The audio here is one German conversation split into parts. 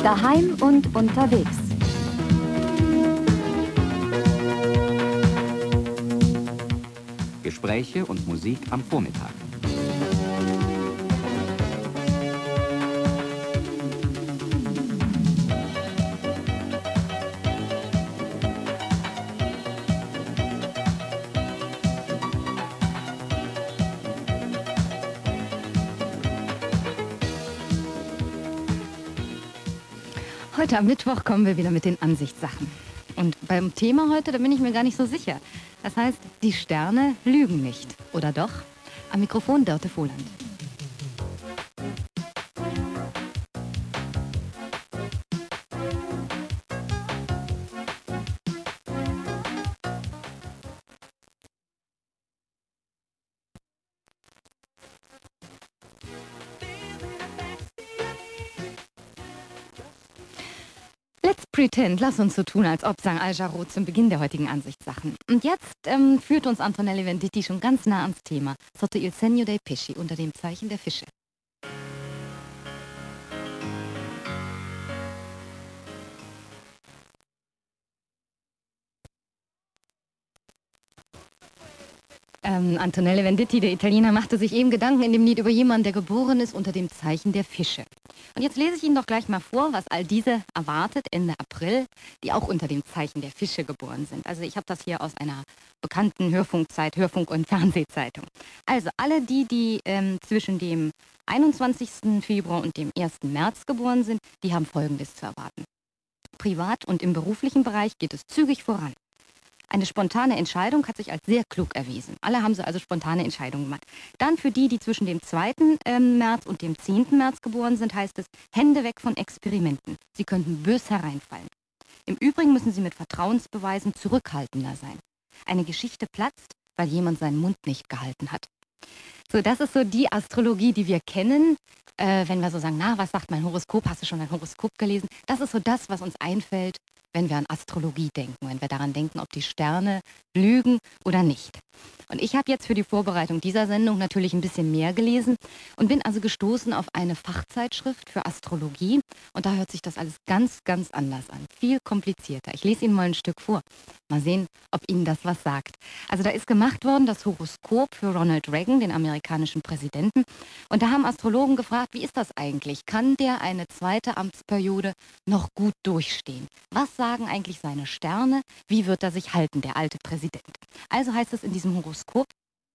Daheim und unterwegs. Gespräche und Musik am Vormittag. Heute am Mittwoch kommen wir wieder mit den Ansichtssachen. Und beim Thema heute, da bin ich mir gar nicht so sicher. Das heißt, die Sterne lügen nicht. Oder doch? Am Mikrofon Dörte Vohland. Let's pretend, lass uns so tun, als ob, sang Al-Jarreau zum Beginn der heutigen Ansichtssachen. Und jetzt führt uns Antonello Venditti schon ganz nah ans Thema. Sotto il segno dei pesci, unter dem Zeichen der Fische. Antonello Venditti, der Italiener, machte sich eben Gedanken in dem Lied über jemanden, der geboren ist unter dem Zeichen der Fische. Und jetzt lese ich Ihnen doch gleich mal vor, was all diese erwartet Ende April, die auch unter dem Zeichen der Fische geboren sind. Also ich habe das hier aus einer bekannten Hörfunk- und Fernsehzeitung. Also alle die zwischen dem 21. Februar und dem 1. März geboren sind, die haben Folgendes zu erwarten. Privat und im beruflichen Bereich geht es zügig voran. Eine spontane Entscheidung hat sich als sehr klug erwiesen. Alle haben sie also spontane Entscheidungen gemacht. Dann für die zwischen dem 2. März und dem 10. März geboren sind, heißt es, Hände weg von Experimenten. Sie könnten bös hereinfallen. Im Übrigen müssen sie mit Vertrauensbeweisen zurückhaltender sein. Eine Geschichte platzt, weil jemand seinen Mund nicht gehalten hat. So, das ist so die Astrologie, die wir kennen. Wenn wir so sagen, na, was sagt mein Horoskop? Hast du schon ein Horoskop gelesen? Das ist so das, was uns einfällt, wenn wir an Astrologie denken, wenn wir daran denken, ob die Sterne lügen oder nicht. Und ich habe jetzt für die Vorbereitung dieser Sendung natürlich ein bisschen mehr gelesen und bin also gestoßen auf eine Fachzeitschrift für Astrologie. Und da hört sich das alles ganz, ganz anders an. Viel komplizierter. Ich lese Ihnen mal ein Stück vor. Mal sehen, ob Ihnen das was sagt. Also da ist gemacht worden das Horoskop für Ronald Reagan, den amerikanischen Präsidenten. Und da haben Astrologen gefragt, wie ist das eigentlich? Kann der eine zweite Amtsperiode noch gut durchstehen? Was sagen eigentlich seine Sterne? Wie wird er sich halten, der alte Präsident? Also heißt es in diesem Horoskop,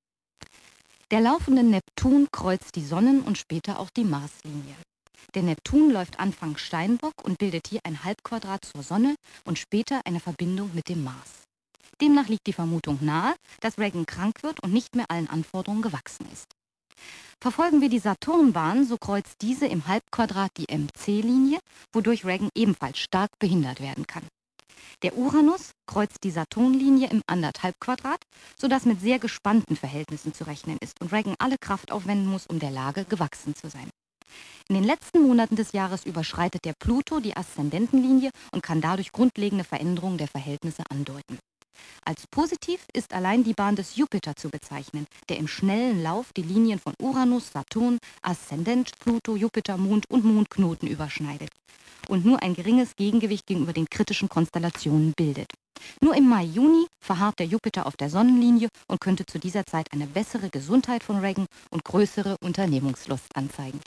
der laufende Neptun kreuzt die Sonnen- und später auch die Marslinie. Der Neptun läuft Anfang Steinbock und bildet hier ein Halbquadrat zur Sonne und später eine Verbindung mit dem Mars. Demnach liegt die Vermutung nahe, dass Reagan krank wird und nicht mehr allen Anforderungen gewachsen ist. Verfolgen wir die Saturnbahn, so kreuzt diese im Halbquadrat die MC-Linie, wodurch Reagan ebenfalls stark behindert werden kann. Der Uranus kreuzt die Saturnlinie im Anderthalbquadrat, sodass mit sehr gespannten Verhältnissen zu rechnen ist und Reagan alle Kraft aufwenden muss, um der Lage gewachsen zu sein. In den letzten Monaten des Jahres überschreitet der Pluto die Aszendentenlinie und kann dadurch grundlegende Veränderungen der Verhältnisse andeuten. Als positiv ist allein die Bahn des Jupiter zu bezeichnen, der im schnellen Lauf die Linien von Uranus, Saturn, Aszendent, Pluto, Jupiter, Mond und Mondknoten überschneidet und nur ein geringes Gegengewicht gegenüber den kritischen Konstellationen bildet. Nur im Mai-Juni verharrt der Jupiter auf der Sonnenlinie und könnte zu dieser Zeit eine bessere Gesundheit von Reagan und größere Unternehmungslust anzeigen.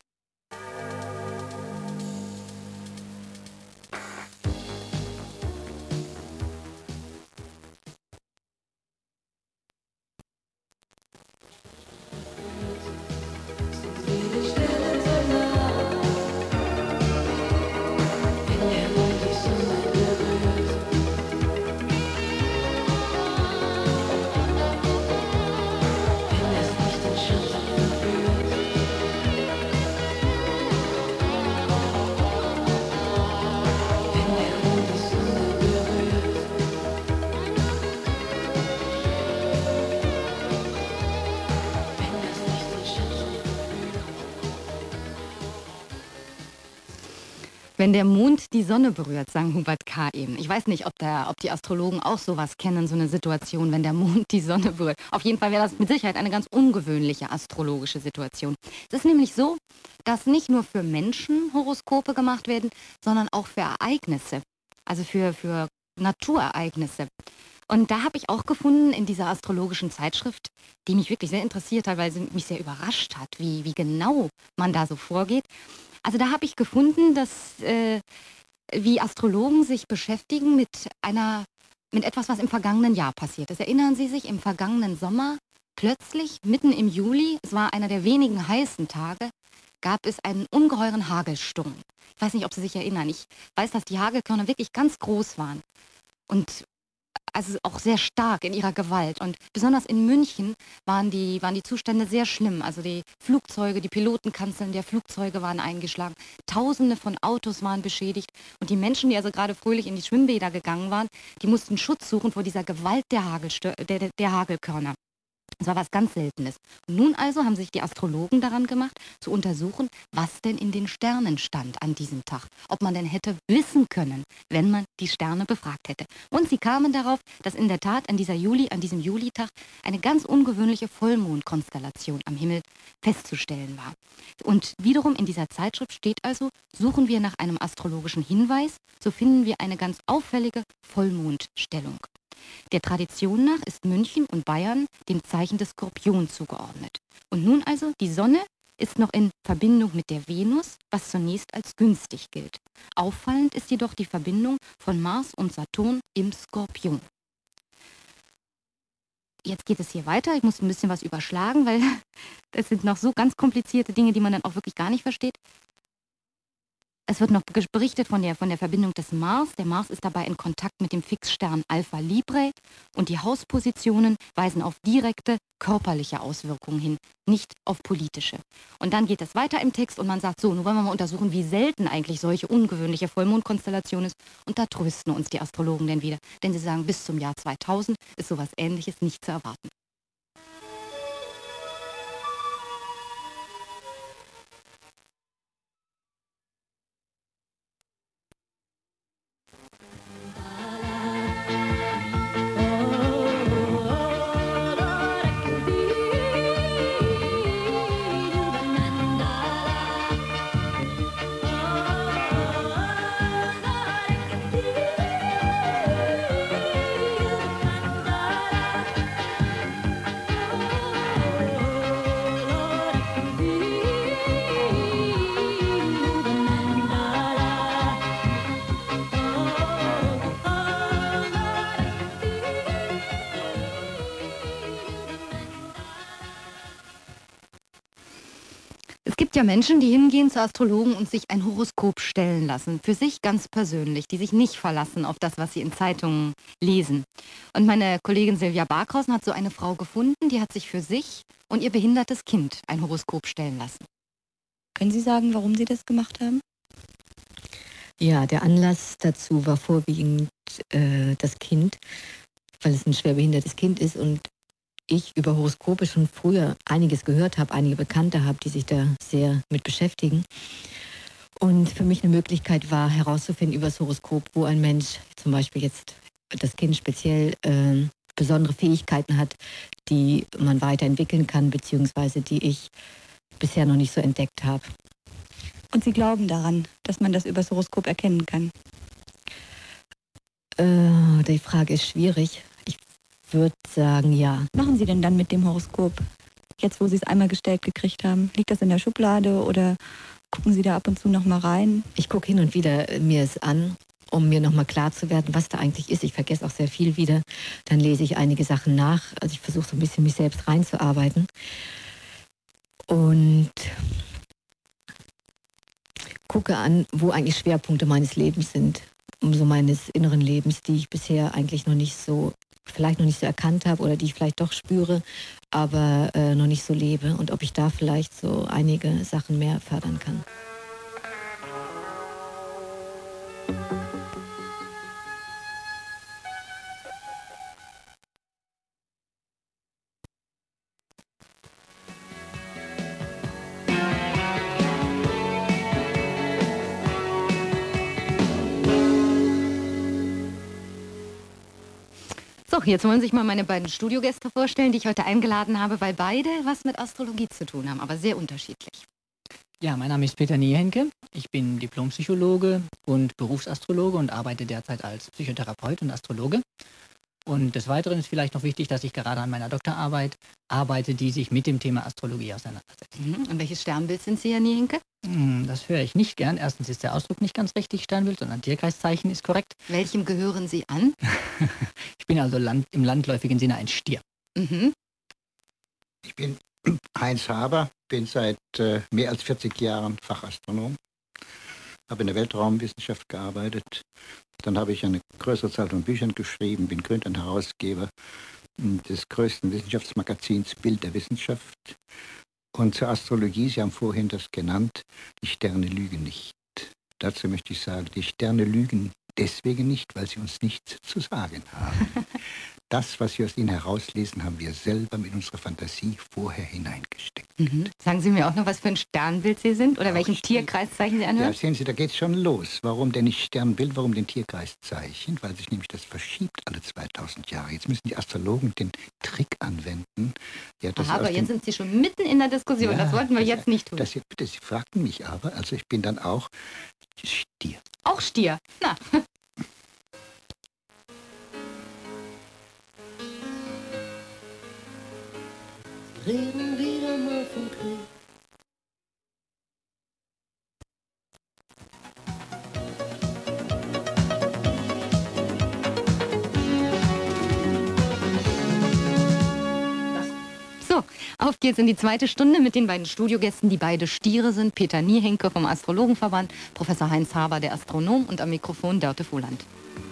Wenn der Mond die Sonne berührt, sang Hubert K. eben. Ich weiß nicht, ob die Astrologen auch sowas kennen, so eine Situation, wenn der Mond die Sonne berührt. Auf jeden Fall wäre das mit Sicherheit eine ganz ungewöhnliche astrologische Situation. Es ist nämlich so, dass nicht nur für Menschen Horoskope gemacht werden, sondern auch für Ereignisse, also für Naturereignisse. Und da habe ich auch gefunden in dieser astrologischen Zeitschrift, die mich wirklich sehr interessiert hat, weil sie mich sehr überrascht hat, wie genau man da so vorgeht. Also da habe ich gefunden, dass wie Astrologen sich beschäftigen mit etwas, was im vergangenen Jahr passiert ist. Erinnern Sie sich, im vergangenen Sommer, plötzlich, mitten im Juli, es war einer der wenigen heißen Tage, gab es einen ungeheuren Hagelsturm. Ich weiß nicht, ob Sie sich erinnern. Ich weiß, dass die Hagelkörner wirklich ganz groß waren. Und also auch sehr stark in ihrer Gewalt. Und besonders in München waren die Zustände sehr schlimm. Also die Flugzeuge, die Pilotenkanzeln der Flugzeuge waren eingeschlagen. Tausende von Autos waren beschädigt. Und die Menschen, die also gerade fröhlich in die Schwimmbäder gegangen waren, die mussten Schutz suchen vor dieser Gewalt der Hagelkörner. Das war was ganz Seltenes. Und nun also haben sich die Astrologen daran gemacht, zu untersuchen, was denn in den Sternen stand an diesem Tag. Ob man denn hätte wissen können, wenn man die Sterne befragt hätte. Und sie kamen darauf, dass in der Tat an diesem Julitag eine ganz ungewöhnliche Vollmondkonstellation am Himmel festzustellen war. Und wiederum in dieser Zeitschrift steht also, suchen wir nach einem astrologischen Hinweis, so finden wir eine ganz auffällige Vollmondstellung. Der Tradition nach ist München und Bayern dem Zeichen des Skorpion zugeordnet. Und nun also, die Sonne ist noch in Verbindung mit der Venus, was zunächst als günstig gilt. Auffallend ist jedoch die Verbindung von Mars und Saturn im Skorpion. Jetzt geht es hier weiter. Ich muss ein bisschen was überschlagen, weil das sind noch so ganz komplizierte Dinge, die man dann auch wirklich gar nicht versteht. Es wird noch berichtet von der Verbindung des Mars. Der Mars ist dabei in Kontakt mit dem Fixstern Alpha Librae und die Hauspositionen weisen auf direkte körperliche Auswirkungen hin, nicht auf politische. Und dann geht es weiter im Text und man sagt so, nun wollen wir mal untersuchen, wie selten eigentlich solche ungewöhnliche Vollmondkonstellation ist. Und da trösten uns die Astrologen denn wieder, denn sie sagen, bis zum Jahr 2000 ist sowas Ähnliches nicht zu erwarten. Es gibt ja Menschen, die hingehen zu Astrologen und sich ein Horoskop stellen lassen, für sich ganz persönlich, die sich nicht verlassen auf das, was sie in Zeitungen lesen. Und meine Kollegin Silvia Barkhausen hat so eine Frau gefunden, die hat sich für sich und ihr behindertes Kind ein Horoskop stellen lassen. Können Sie sagen, warum Sie das gemacht haben? Ja, der Anlass dazu war vorwiegend das Kind, weil es ein schwerbehindertes Kind ist und ich über Horoskope schon früher einiges gehört habe, einige Bekannte habe, die sich da sehr mit beschäftigen. Und für mich eine Möglichkeit war, herauszufinden über das Horoskop, wo ein Mensch, zum Beispiel jetzt das Kind speziell, besondere Fähigkeiten hat, die man weiterentwickeln kann, beziehungsweise die ich bisher noch nicht so entdeckt habe. Und Sie glauben daran, dass man das über das Horoskop erkennen kann? Die Frage ist schwierig. Ich würde sagen, ja. Was machen Sie denn dann mit dem Horoskop? Jetzt, wo Sie es einmal gestellt gekriegt haben, liegt das in der Schublade oder gucken Sie da ab und zu noch mal rein? Ich gucke hin und wieder mir es an, um mir nochmal klar zu werden, was da eigentlich ist. Ich vergesse auch sehr viel wieder. Dann lese ich einige Sachen nach. Also ich versuche so ein bisschen mich selbst reinzuarbeiten. Und gucke an, wo eigentlich Schwerpunkte meines Lebens sind. So meines inneren Lebens, die ich bisher eigentlich vielleicht noch nicht so erkannt habe oder die ich vielleicht doch spüre, aber noch nicht so lebe. Und ob ich da vielleicht so einige Sachen mehr fördern kann. So, jetzt wollen sich mal meine beiden Studiogäste vorstellen, die ich heute eingeladen habe, weil beide was mit Astrologie zu tun haben, aber sehr unterschiedlich. Ja, mein Name ist Peter Niehenke. Ich bin Diplompsychologe und Berufsastrologe und arbeite derzeit als Psychotherapeut und Astrologe. Und des Weiteren ist vielleicht noch wichtig, dass ich gerade an meiner Doktorarbeit arbeite, die sich mit dem Thema Astrologie auseinandersetzt. Und welches Sternbild sind Sie, Herr Niehenke? Das höre ich nicht gern. Erstens ist der Ausdruck nicht ganz richtig, Sternbild, sondern Tierkreiszeichen ist korrekt. Welchem gehören Sie an? Ich bin also im landläufigen Sinne ein Stier. Mhm. Ich bin Heinz Haber, bin seit mehr als 40 Jahren Fachastronom, habe in der Weltraumwissenschaft gearbeitet. Dann habe ich eine größere Zahl von Büchern geschrieben, bin Gründer und Herausgeber des größten Wissenschaftsmagazins Bild der Wissenschaft. Und zur Astrologie, Sie haben vorhin das genannt, die Sterne lügen nicht. Dazu möchte ich sagen, die Sterne lügen deswegen nicht, weil sie uns nichts zu sagen haben. Das, was wir aus ihnen herauslesen, haben wir selber mit unserer Fantasie vorher hineingesteckt. Mhm. Sagen Sie mir auch noch, was für ein Sternbild Sie sind oder welchem Tierkreiszeichen Sie anhören? Ja, sehen Sie, da geht es schon los. Warum denn nicht Sternbild, warum den Tierkreiszeichen? Weil sich nämlich das verschiebt alle 2000 Jahre. Jetzt müssen die Astrologen den Trick anwenden. Ja, Aha, aber jetzt sind Sie schon mitten in der Diskussion. Ja, das wollten wir jetzt nicht tun. Bitte, Sie fragten mich aber, also ich bin dann auch Stier. Auch Stier. Na. Reden wieder mal vom Krieg. So, auf geht's in die zweite Stunde mit den beiden Studiogästen, die beide Stiere sind. Peter Niehenke vom Astrologenverband, Professor Heinz Haber, der Astronom, und am Mikrofon Dörte Voland.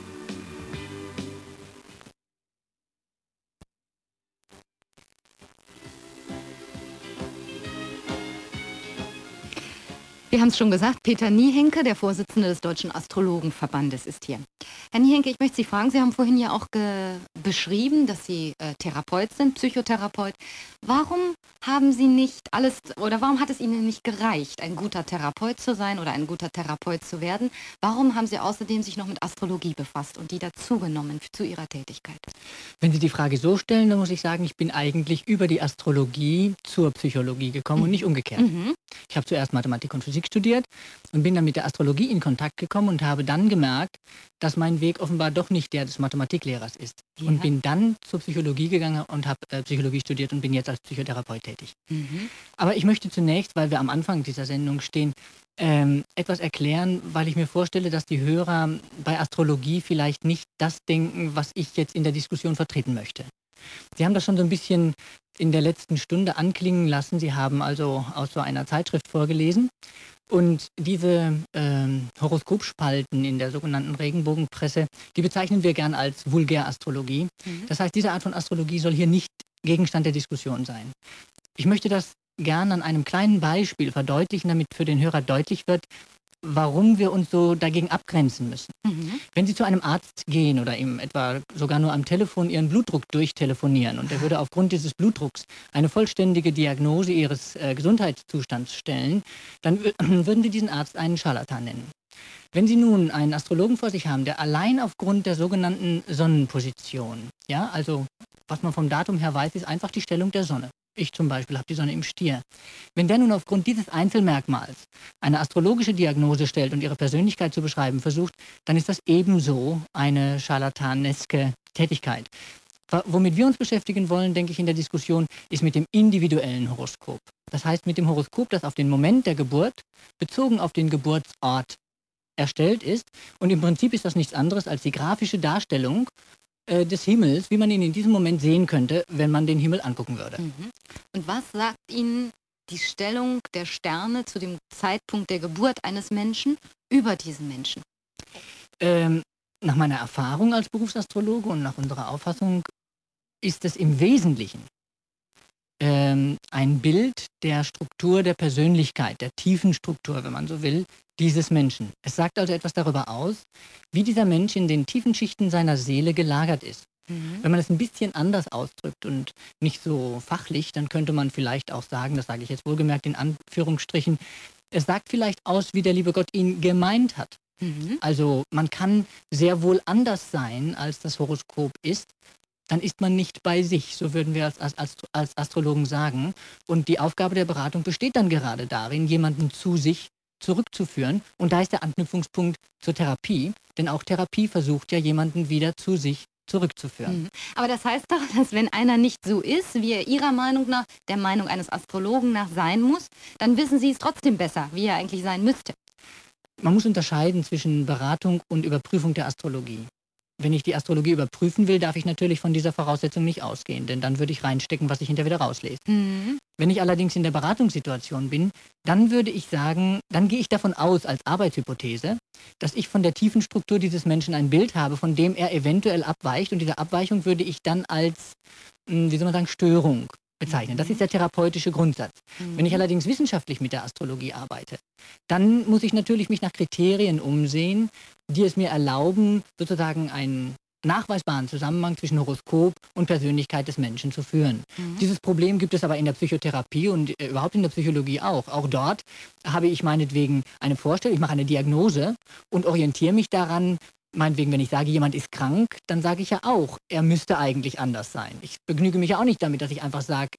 Wir haben es schon gesagt, Peter Niehenke, der Vorsitzende des Deutschen Astrologenverbandes, ist hier. Herr Niehenke, ich möchte Sie fragen, Sie haben vorhin ja auch beschrieben, dass Sie Therapeut sind, Psychotherapeut. Warum haben Sie nicht alles, oder warum hat es Ihnen nicht gereicht, ein guter Therapeut zu sein oder ein guter Therapeut zu werden? Warum haben Sie außerdem sich noch mit Astrologie befasst und die dazugenommen zu Ihrer Tätigkeit? Wenn Sie die Frage so stellen, dann muss ich sagen, ich bin eigentlich über die Astrologie zur Psychologie gekommen und nicht umgekehrt. Mhm. Ich habe zuerst Mathematik und Physik studiert und bin dann mit der Astrologie in Kontakt gekommen und habe dann gemerkt, dass mein Weg offenbar doch nicht der des Mathematiklehrers ist. Ja. Und bin dann zur Psychologie gegangen und habe Psychologie studiert und bin jetzt als Psychotherapeut tätig. Mhm. Aber ich möchte zunächst, weil wir am Anfang dieser Sendung stehen, etwas erklären, weil ich mir vorstelle, dass die Hörer bei Astrologie vielleicht nicht das denken, was ich jetzt in der Diskussion vertreten möchte. Sie haben das schon so ein bisschen in der letzten Stunde anklingen lassen. Sie haben also aus so einer Zeitschrift vorgelesen. Und diese Horoskopspalten in der sogenannten Regenbogenpresse, die bezeichnen wir gern als Vulgärastrologie. Mhm. Das heißt, diese Art von Astrologie soll hier nicht Gegenstand der Diskussion sein. Ich möchte das gern an einem kleinen Beispiel verdeutlichen, damit für den Hörer deutlich wird, warum wir uns so dagegen abgrenzen müssen. Mhm. Wenn Sie zu einem Arzt gehen oder ihm etwa sogar nur am Telefon Ihren Blutdruck durchtelefonieren und er würde aufgrund dieses Blutdrucks eine vollständige Diagnose Ihres Gesundheitszustands stellen, dann würden Sie diesen Arzt einen Scharlatan nennen. Wenn Sie nun einen Astrologen vor sich haben, der allein aufgrund der sogenannten Sonnenposition, ja, also was man vom Datum her weiß, ist einfach die Stellung der Sonne. Ich zum Beispiel habe die Sonne im Stier. Wenn der nun aufgrund dieses Einzelmerkmals eine astrologische Diagnose stellt und ihre Persönlichkeit zu beschreiben versucht, dann ist das ebenso eine scharlataneske Tätigkeit. Womit wir uns beschäftigen wollen, denke ich, in der Diskussion, ist mit dem individuellen Horoskop. Das heißt mit dem Horoskop, das auf den Moment der Geburt, bezogen auf den Geburtsort, erstellt ist. Und im Prinzip ist das nichts anderes als die grafische Darstellung des Himmels, wie man ihn in diesem Moment sehen könnte, wenn man den Himmel angucken würde. Mhm. Und was sagt Ihnen die Stellung der Sterne zu dem Zeitpunkt der Geburt eines Menschen über diesen Menschen? Nach meiner Erfahrung als Berufsastrologe und nach unserer Auffassung ist es im Wesentlichen ein Bild der Struktur der Persönlichkeit, der tiefen Struktur, wenn man so will, dieses Menschen. Es sagt also etwas darüber aus, wie dieser Mensch in den tiefen Schichten seiner Seele gelagert ist. Mhm. Wenn man es ein bisschen anders ausdrückt und nicht so fachlich, dann könnte man vielleicht auch sagen, das sage ich jetzt wohlgemerkt in Anführungsstrichen, es sagt vielleicht aus, wie der liebe Gott ihn gemeint hat. Mhm. Also man kann sehr wohl anders sein, als das Horoskop ist, dann ist man nicht bei sich, so würden wir als Astrologen sagen. Und die Aufgabe der Beratung besteht dann gerade darin, jemanden zu sich zurückzuführen. Und da ist der Anknüpfungspunkt zur Therapie, denn auch Therapie versucht ja, jemanden wieder zu sich zurückzuführen. Aber das heißt doch, dass wenn einer nicht so ist, wie er Ihrer Meinung nach, der Meinung eines Astrologen nach sein muss, dann wissen Sie es trotzdem besser, wie er eigentlich sein müsste. Man muss unterscheiden zwischen Beratung und Überprüfung der Astrologie. Wenn ich die Astrologie überprüfen will, darf ich natürlich von dieser Voraussetzung nicht ausgehen, denn dann würde ich reinstecken, was ich hinterher wieder rauslese. Wenn ich allerdings in der Beratungssituation bin, dann würde ich sagen, dann gehe ich davon aus, als Arbeitshypothese, dass ich von der tiefen Struktur dieses Menschen ein Bild habe, von dem er eventuell abweicht. Und diese Abweichung würde ich dann als, wie soll man sagen, Störung bezeichnen. Das ist der therapeutische Grundsatz. Wenn ich allerdings wissenschaftlich mit der Astrologie arbeite, dann muss ich natürlich mich nach Kriterien umsehen, die es mir erlauben, sozusagen einen nachweisbaren Zusammenhang zwischen Horoskop und Persönlichkeit des Menschen zu führen. Dieses Problem gibt es aber in der Psychotherapie und überhaupt in der Psychologie auch. Auch dort habe ich meinetwegen eine Vorstellung, ich mache eine Diagnose und orientiere mich daran. Meinetwegen, wenn ich sage, jemand ist krank, dann sage ich ja auch, er müsste eigentlich anders sein. Ich begnüge mich ja auch nicht damit, dass ich einfach sage,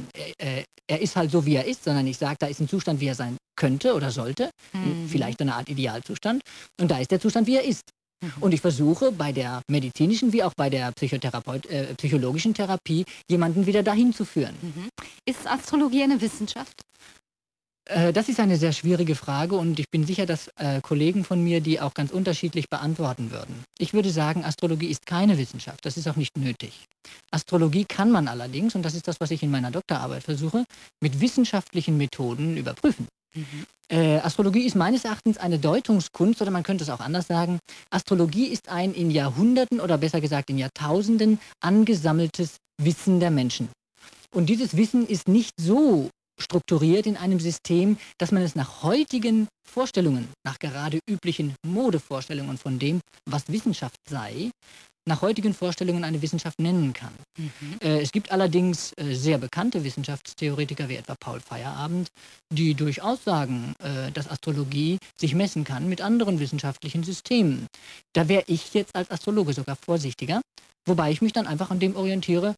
er ist halt so, wie er ist, sondern ich sage, da ist ein Zustand, wie er sein könnte oder sollte, vielleicht eine Art Idealzustand, und da ist der Zustand, wie er ist. Und ich versuche bei der medizinischen wie auch bei der psychologischen Therapie jemanden wieder dahin zu führen. Ist Astrologie eine Wissenschaft? Das ist eine sehr schwierige Frage und ich bin sicher, dass Kollegen von mir die auch ganz unterschiedlich beantworten würden. Ich würde sagen, Astrologie ist keine Wissenschaft, das ist auch nicht nötig. Astrologie kann man allerdings, und das ist das, was ich in meiner Doktorarbeit versuche, mit wissenschaftlichen Methoden überprüfen. Astrologie ist meines Erachtens eine Deutungskunst, oder man könnte es auch anders sagen. Astrologie ist ein in Jahrhunderten oder besser gesagt in Jahrtausenden angesammeltes Wissen der Menschen. Und dieses Wissen ist nicht so strukturiert in einem System, dass man es nach heutigen Vorstellungen, nach gerade üblichen Modevorstellungen von dem, was Wissenschaft sei, nach heutigen Vorstellungen eine Wissenschaft nennen kann. Es gibt allerdings sehr bekannte Wissenschaftstheoretiker wie etwa Paul Feyerabend, die durchaus sagen, dass Astrologie sich messen kann mit anderen wissenschaftlichen Systemen. Da wäre ich jetzt als Astrologe sogar vorsichtiger, wobei ich mich dann einfach an dem orientiere,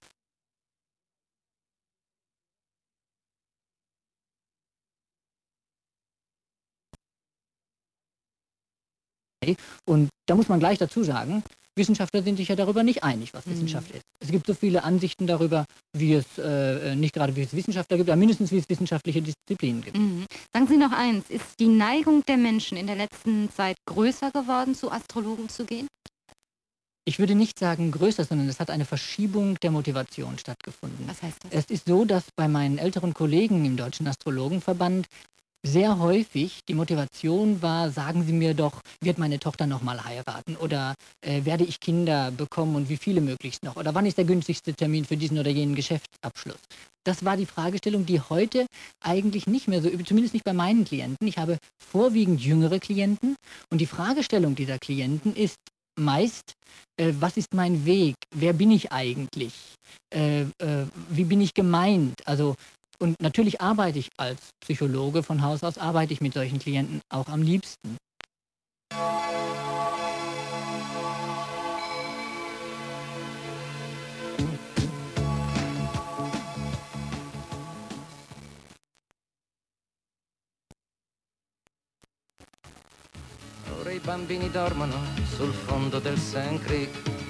und da muss man gleich dazu sagen, Wissenschaftler sind sich ja darüber nicht einig, was Wissenschaft ist. Es gibt so viele Ansichten darüber, wie es, nicht gerade wie es Wissenschaftler gibt, aber mindestens wie es wissenschaftliche Disziplinen gibt. Sagen Sie noch eins, ist die Neigung der Menschen in der letzten Zeit größer geworden, zu Astrologen zu gehen? Ich würde nicht sagen größer, sondern es hat eine Verschiebung der Motivation stattgefunden. Was heißt das? Es ist so, dass bei meinen älteren Kollegen im Deutschen Astrologenverband sehr häufig die Motivation war, sagen Sie mir doch, wird meine Tochter nochmal heiraten oder werde ich Kinder bekommen und wie viele möglichst noch oder wann ist der günstigste Termin für diesen oder jenen Geschäftsabschluss. Das war die Fragestellung, die heute eigentlich nicht mehr so, zumindest nicht bei meinen Klienten. Ich habe vorwiegend jüngere Klienten und die Fragestellung dieser Klienten ist meist, was ist mein Weg, wer bin ich eigentlich, wie bin ich gemeint, also. Und natürlich arbeite ich als Psychologe von Haus aus, arbeite ich mit solchen Klienten auch am liebsten. Ora i bambini dormono sul fondo del St. Creek.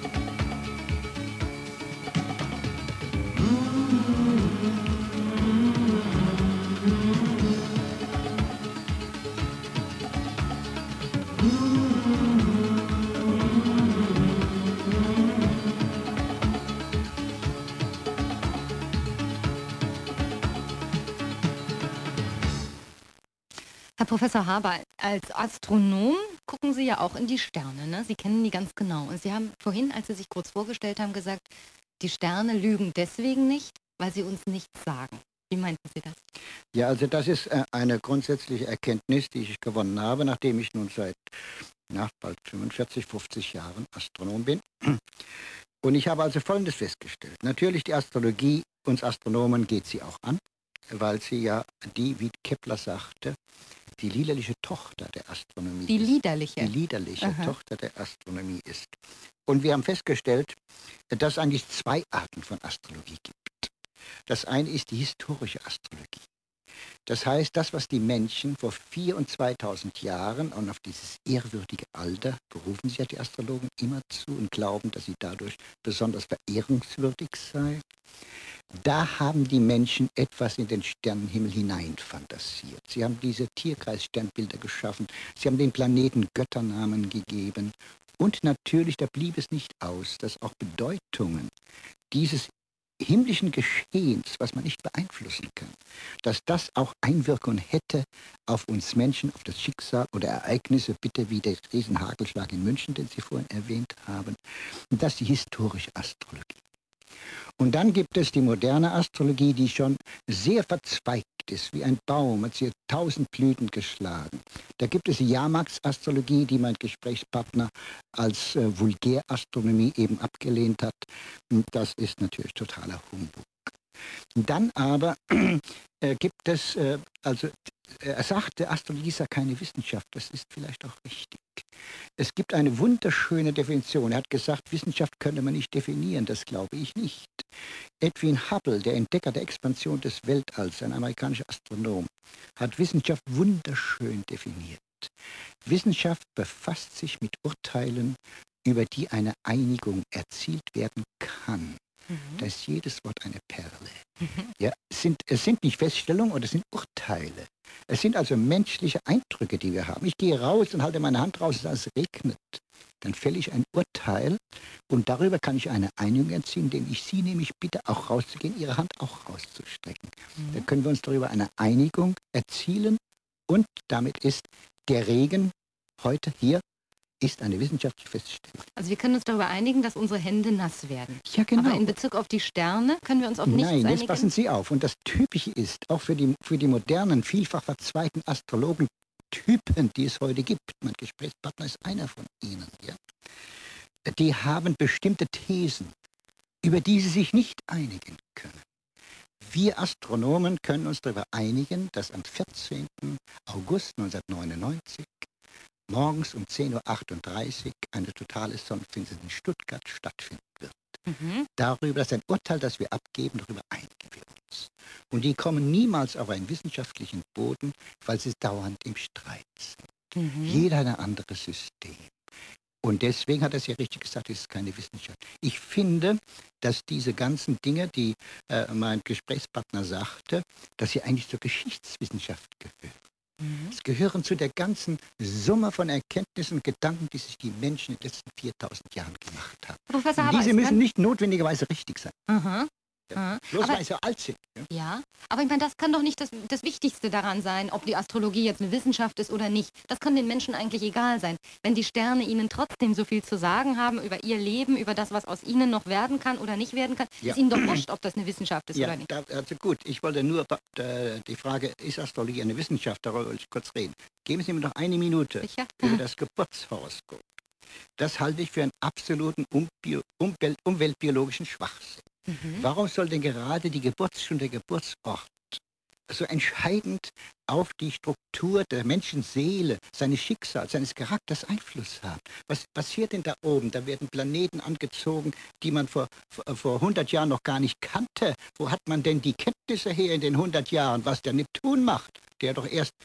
Herr Professor Haber, als Astronom gucken Sie ja auch in die Sterne, ne? Sie kennen die ganz genau. Und Sie haben vorhin, als Sie sich kurz vorgestellt haben, gesagt, die Sterne lügen deswegen nicht, weil sie uns nichts sagen. Wie meinten Sie das? Ja, also das ist eine grundsätzliche Erkenntnis, die ich gewonnen habe, nachdem ich nun seit bald 45, 50 Jahren Astronom bin. Und ich habe also Folgendes festgestellt. Natürlich die Astrologie, uns Astronomen geht sie auch an, weil sie ja die, wie Kepler sagte, die liederliche Tochter der Astronomie Die ist. liederliche? Die liederliche Tochter der Astronomie ist. Und wir haben festgestellt, dass es eigentlich zwei Arten von Astrologie gibt. Das eine ist die historische Astrologie. Das heißt, das, was die Menschen vor 4.000 und 2.000 Jahren, und auf dieses ehrwürdige Alter berufen sich ja die Astrologen immer zu und glauben, dass sie dadurch besonders verehrungswürdig sei, da haben die Menschen etwas in den Sternenhimmel hinein fantasiert. Sie haben diese Tierkreissternbilder geschaffen, sie haben den Planeten Götternamen gegeben. Und natürlich, da blieb es nicht aus, dass auch Bedeutungen dieses himmlischen Geschehens, was man nicht beeinflussen kann, dass das auch Einwirkung hätte auf uns Menschen, auf das Schicksal oder Ereignisse, bitte wie der Riesenhagelschlag in München, den Sie vorhin erwähnt haben. Und das ist die historische Astrologie. Und dann gibt es die moderne Astrologie, die schon sehr verzweigt ist, wie ein Baum, hat sie 1000 Blüten geschlagen. Da gibt es die Jahrmarktsastrologie, die mein Gesprächspartner als Vulgärastronomie eben abgelehnt hat. Und das ist natürlich totaler Humbug. Dann aber gibt es, er sagte, Astrologie sei keine Wissenschaft, das ist vielleicht auch richtig. Es gibt eine wunderschöne Definition. Er hat gesagt, Wissenschaft könne man nicht definieren, das glaube ich nicht. Edwin Hubble, der Entdecker der Expansion des Weltalls, ein amerikanischer Astronom, hat Wissenschaft wunderschön definiert. Wissenschaft befasst sich mit Urteilen, über die eine Einigung erzielt werden kann. Da ist jedes Wort eine Perle. Ja, es sind nicht Feststellungen oder es sind Urteile. Es sind also menschliche Eindrücke, die wir haben. Ich gehe raus und halte meine Hand raus, es regnet. Dann fälle ich ein Urteil und darüber kann ich eine Einigung erzielen, indem ich Sie nämlich bitte, auch rauszugehen, Ihre Hand auch rauszustrecken. Dann können wir uns darüber eine Einigung erzielen und damit ist der Regen heute hier ist eine wissenschaftliche Feststellung. Also wir können uns darüber einigen, dass unsere Hände nass werden. Ja, genau. Aber in Bezug auf die Sterne können wir uns auf nichts einigen? Nein, jetzt passen Sie auf. Und das Typische ist, auch für die modernen, vielfach verzweigten Astrologentypen, die es heute gibt, mein Gesprächspartner ist einer von ihnen, ja, die haben bestimmte Thesen, über die sie sich nicht einigen können. Wir Astronomen können uns darüber einigen, dass am 14. August 1999 morgens um 10.38 Uhr eine totale Sonnenfinsternis in Stuttgart stattfinden wird. Darüber, das ist ein Urteil, das wir abgeben, darüber einigen wir uns. Und die kommen niemals auf einen wissenschaftlichen Boden, weil sie dauernd im Streit sind. Jeder hat ein anderes System. Und deswegen hat er es ja richtig gesagt, es ist keine Wissenschaft. Ich finde, dass diese ganzen Dinge, die mein Gesprächspartner sagte, dass sie eigentlich zur Geschichtswissenschaft gehören. Es gehören zu der ganzen Summe von Erkenntnissen und Gedanken, die sich die Menschen in den letzten 4.000 Jahren gemacht haben. Professor Und diese müssen nicht notwendigerweise richtig sein. Ja. Bloß weil sie so alt sind. Ja, aber ich meine, das kann doch nicht das Wichtigste daran sein, ob die Astrologie jetzt eine Wissenschaft ist oder nicht. Das kann den Menschen eigentlich egal sein. Wenn die Sterne ihnen trotzdem so viel zu sagen haben über ihr Leben, über das, was aus ihnen noch werden kann oder nicht werden kann, ist ihnen doch wurscht, ob das eine Wissenschaft ist oder nicht. Also gut, ich wollte nur die Frage, ist Astrologie eine Wissenschaft, darüber wollte ich kurz reden. Geben Sie mir noch eine Minute über das Geburtshoroskop. Das halte ich für einen absoluten umweltbiologischen Schwachsinn. Warum soll denn gerade die Geburtsstunde, der Geburtsort so entscheidend auf die Struktur der Menschenseele, seines Schicksals, seines Charakters Einfluss haben? Was passiert denn da oben? Da werden Planeten angezogen, die man vor 100 Jahren noch gar nicht kannte. Wo hat man denn die Kenntnisse her in den 100 Jahren, was der Neptun macht, der doch erst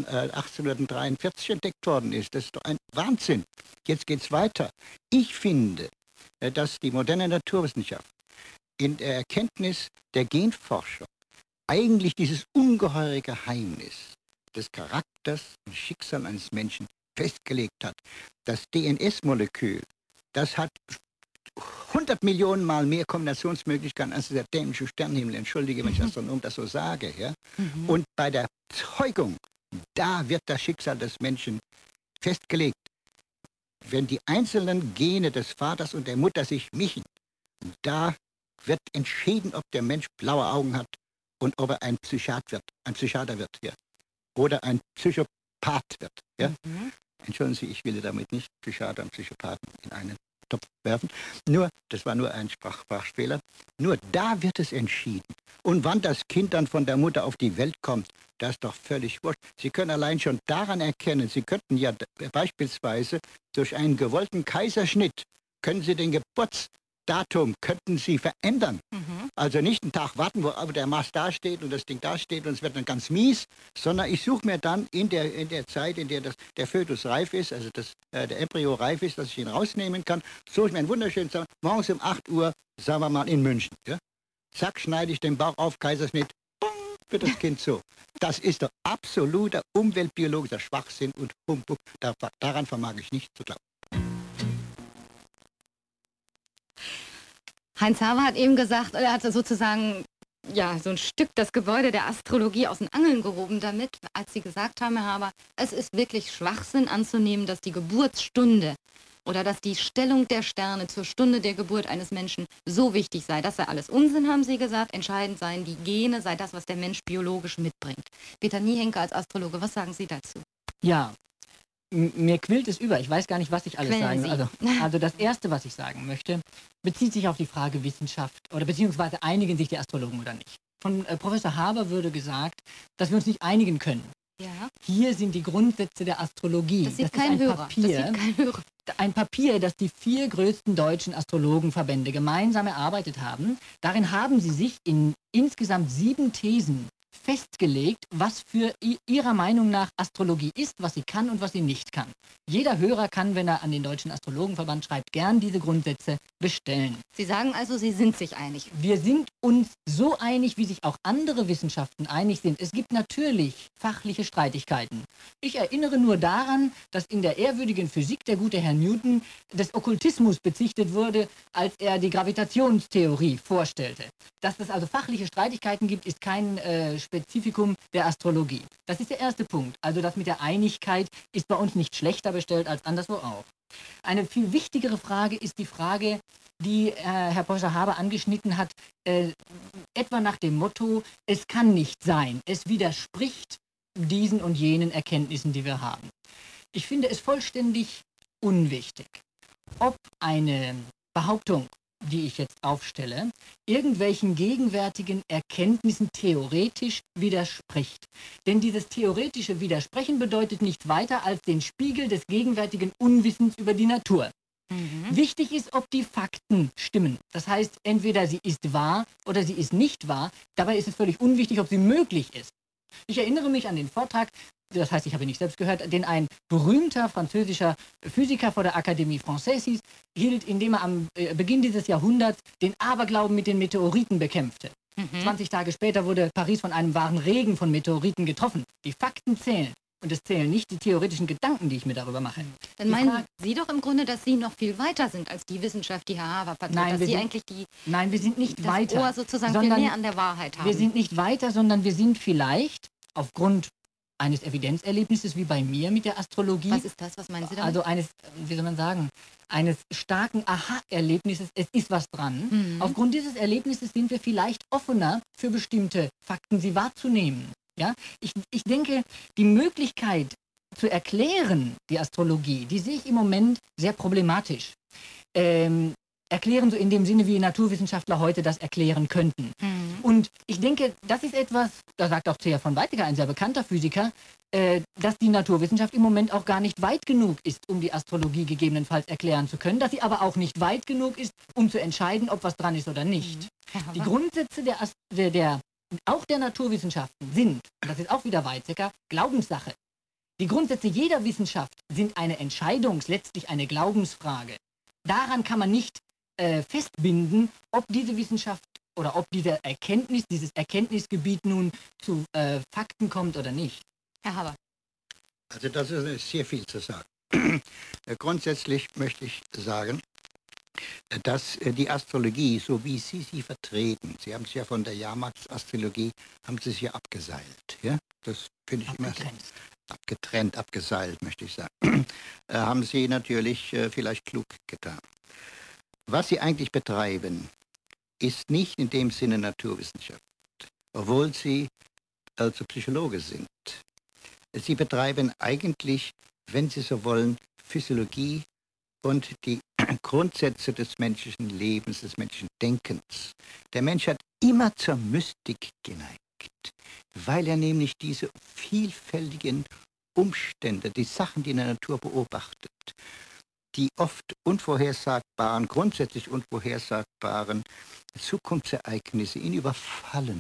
1843 entdeckt worden ist? Das ist doch ein Wahnsinn. Jetzt geht's weiter. Ich finde, dass die moderne Naturwissenschaft in der Erkenntnis der Genforschung eigentlich dieses ungeheure Geheimnis des Charakters und Schicksals eines Menschen festgelegt hat. Das DNS-Molekül, das hat 100 Millionen Mal mehr Kombinationsmöglichkeiten als der dänische Sternenhimmel. Entschuldige, wenn ich Astronom das so sage. Ja? Und bei der Zeugung, da wird das Schicksal des Menschen festgelegt. Wenn die einzelnen Gene des Vaters und der Mutter sich mischen, da wird entschieden, ob der Mensch blaue Augen hat und ob er ein Psychiater wird, ja. Oder ein Psychopath wird. Ja. Entschuldigen Sie, ich will damit nicht Psychiater und Psychopathen in einen Topf werfen. Das war nur ein Sprachfehler. Nur da wird es entschieden. Und wann das Kind dann von der Mutter auf die Welt kommt, das ist doch völlig wurscht. Sie können allein schon daran erkennen, Sie könnten ja beispielsweise durch einen gewollten Kaiserschnitt können Sie den Geburtsdatum, könnten Sie verändern. Also nicht einen Tag warten, wo aber der Mast da steht und das Ding da steht und es wird dann ganz mies, sondern ich suche mir dann in der Zeit, in der der Fötus reif ist, also der Embryo reif ist, dass ich ihn rausnehmen kann, suche ich mir einen wunderschönen Tag, morgens um 8 Uhr, sagen wir mal in München. Ja? Zack, schneide ich den Bauch auf, Kaiserschnitt, bong, wird das Kind so. Das ist doch absoluter umweltbiologischer Schwachsinn und Humbug. Daran vermag ich nicht zu glauben. Heinz Haber hat eben gesagt, er hat sozusagen ja, so ein Stück das Gebäude der Astrologie aus den Angeln gehoben damit, als Sie gesagt haben, Herr Haber, es ist wirklich Schwachsinn anzunehmen, dass die Geburtsstunde oder dass die Stellung der Sterne zur Stunde der Geburt eines Menschen so wichtig sei. Das sei alles Unsinn, haben Sie gesagt. Entscheidend seien die Gene, sei das, was der Mensch biologisch mitbringt. Peter Niehenke als Astrologe, was sagen Sie dazu? Ja, mir quillt es über. Ich weiß gar nicht, was ich alles Quellen sagen Sie. Also das Erste, was ich sagen möchte, bezieht sich auf die Frage Wissenschaft oder beziehungsweise einigen sich die Astrologen oder nicht. Von Professor Haber würde gesagt, dass wir uns nicht einigen können. Ja. Hier sind die Grundsätze der Astrologie. Das sieht ist kein ein Hörer. Papier, Das sieht kein Hörer. ein Papier, das die 4 größten deutschen Astrologenverbände gemeinsam erarbeitet haben. Darin haben sie sich in insgesamt 7 Thesen festgelegt, was für ihrer Meinung nach Astrologie ist, was sie kann und was sie nicht kann. Jeder Hörer kann, wenn er an den Deutschen Astrologenverband schreibt, gern diese Grundsätze bestellen. Sie sagen also, Sie sind sich einig. Wir sind uns so einig, wie sich auch andere Wissenschaften einig sind. Es gibt natürlich fachliche Streitigkeiten. Ich erinnere nur daran, dass in der ehrwürdigen Physik der gute Herr Newton des Okkultismus bezichtet wurde, als er die Gravitationstheorie vorstellte. Dass es also fachliche Streitigkeiten gibt, ist kein Spezifikum der Astrologie. Das ist der erste Punkt. Also das mit der Einigkeit ist bei uns nicht schlechter bestellt als anderswo auch. Eine viel wichtigere Frage ist die Frage, die Herr Professor Haber angeschnitten hat, etwa nach dem Motto, es kann nicht sein, es widerspricht diesen und jenen Erkenntnissen, die wir haben. Ich finde es vollständig unwichtig, ob eine Behauptung, die ich jetzt aufstelle, irgendwelchen gegenwärtigen Erkenntnissen theoretisch widerspricht. Denn dieses theoretische Widersprechen bedeutet nichts weiter als den Spiegel des gegenwärtigen Unwissens über die Natur. Wichtig ist, ob die Fakten stimmen. Das heißt, entweder sie ist wahr oder sie ist nicht wahr. Dabei ist es völlig unwichtig, ob sie möglich ist. Ich erinnere mich an den Vortrag, das heißt, ich habe ihn nicht selbst gehört, den ein berühmter französischer Physiker vor der Académie Française hielt, indem er am Beginn dieses Jahrhunderts den Aberglauben mit den Meteoriten bekämpfte. 20 Tage später wurde Paris von einem wahren Regen von Meteoriten getroffen. Die Fakten zählen. Und es zählen nicht die theoretischen Gedanken, die ich mir darüber mache. Dann meinen Sie doch im Grunde, dass Sie noch viel weiter sind als die Wissenschaft, die Herr Haber vertritt. Nein, Nein, wir sind nicht das weiter. Ohr sozusagen sondern viel näher an der Wahrheit haben. Wir sind nicht weiter, sondern wir sind vielleicht aufgrund eines Evidenzerlebnisses wie bei mir mit der Astrologie. Was ist das? Was meinen Sie damit? Also eines, wie soll man sagen, eines starken Aha-Erlebnisses, es ist was dran. Aufgrund dieses Erlebnisses sind wir vielleicht offener für bestimmte Fakten, sie wahrzunehmen. Ja? Ich denke, die Möglichkeit zu erklären, die Astrologie, die sehe ich im Moment sehr problematisch. Erklären so in dem Sinne, wie Naturwissenschaftler heute das erklären könnten. Und ich denke, das ist etwas, da sagt auch C.H. von Weizsäcker, ein sehr bekannter Physiker, dass die Naturwissenschaft im Moment auch gar nicht weit genug ist, um die Astrologie gegebenenfalls erklären zu können, dass sie aber auch nicht weit genug ist, um zu entscheiden, ob was dran ist oder nicht. Die Grundsätze auch der Naturwissenschaften sind, und das ist auch wieder Weizsäcker, Glaubenssache. Die Grundsätze jeder Wissenschaft sind letztlich eine Glaubensfrage. Daran kann man nicht festbinden, ob diese Wissenschaft oder ob diese Erkenntnis, dieses Erkenntnisgebiet nun zu Fakten kommt oder nicht. Herr Haber. Also das ist sehr viel zu sagen. Grundsätzlich möchte ich sagen, dass die Astrologie, so wie Sie sie vertreten, Sie haben es ja von der Jahrmarktsastrologie, haben Sie es ja abgeseilt. Ja? Das finde ich immer abgetrennt, abgeseilt, möchte ich sagen. Haben Sie natürlich vielleicht klug getan. Was Sie eigentlich betreiben, ist nicht in dem Sinne Naturwissenschaft, obwohl Sie also Psychologe sind. Sie betreiben eigentlich, wenn Sie so wollen, Physiologie und die Grundsätze des menschlichen Lebens, des menschlichen Denkens. Der Mensch hat immer zur Mystik geneigt, weil er nämlich diese vielfältigen Umstände, die Sachen, die in der Natur beobachtet, die oft unvorhersagbaren, grundsätzlich unvorhersagbaren Zukunftsereignisse ihn überfallen,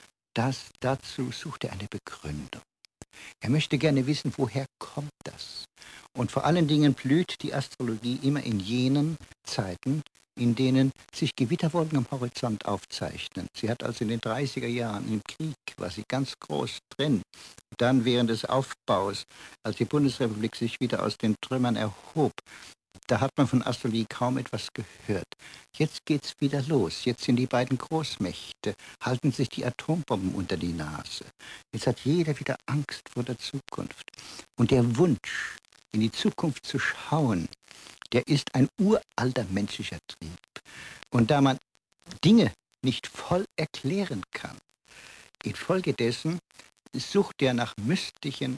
dazu sucht er eine Begründung. Er möchte gerne wissen, woher kommt das? Und vor allen Dingen blüht die Astrologie immer in jenen Zeiten, in denen sich Gewitterwolken am Horizont aufzeichnen. Sie hat also in den 30er Jahren im Krieg, war sie ganz groß drin. Dann während des Aufbaus, als die Bundesrepublik sich wieder aus den Trümmern erhob, da hat man von Astrologie kaum etwas gehört. Jetzt geht's wieder los. Jetzt sind die beiden Großmächte, halten sich die Atombomben unter die Nase. Jetzt hat jeder wieder Angst vor der Zukunft. Und der Wunsch, in die Zukunft zu schauen, der ist ein uralter menschlicher Trieb. Und da man Dinge nicht voll erklären kann, infolgedessen sucht er nach mystischen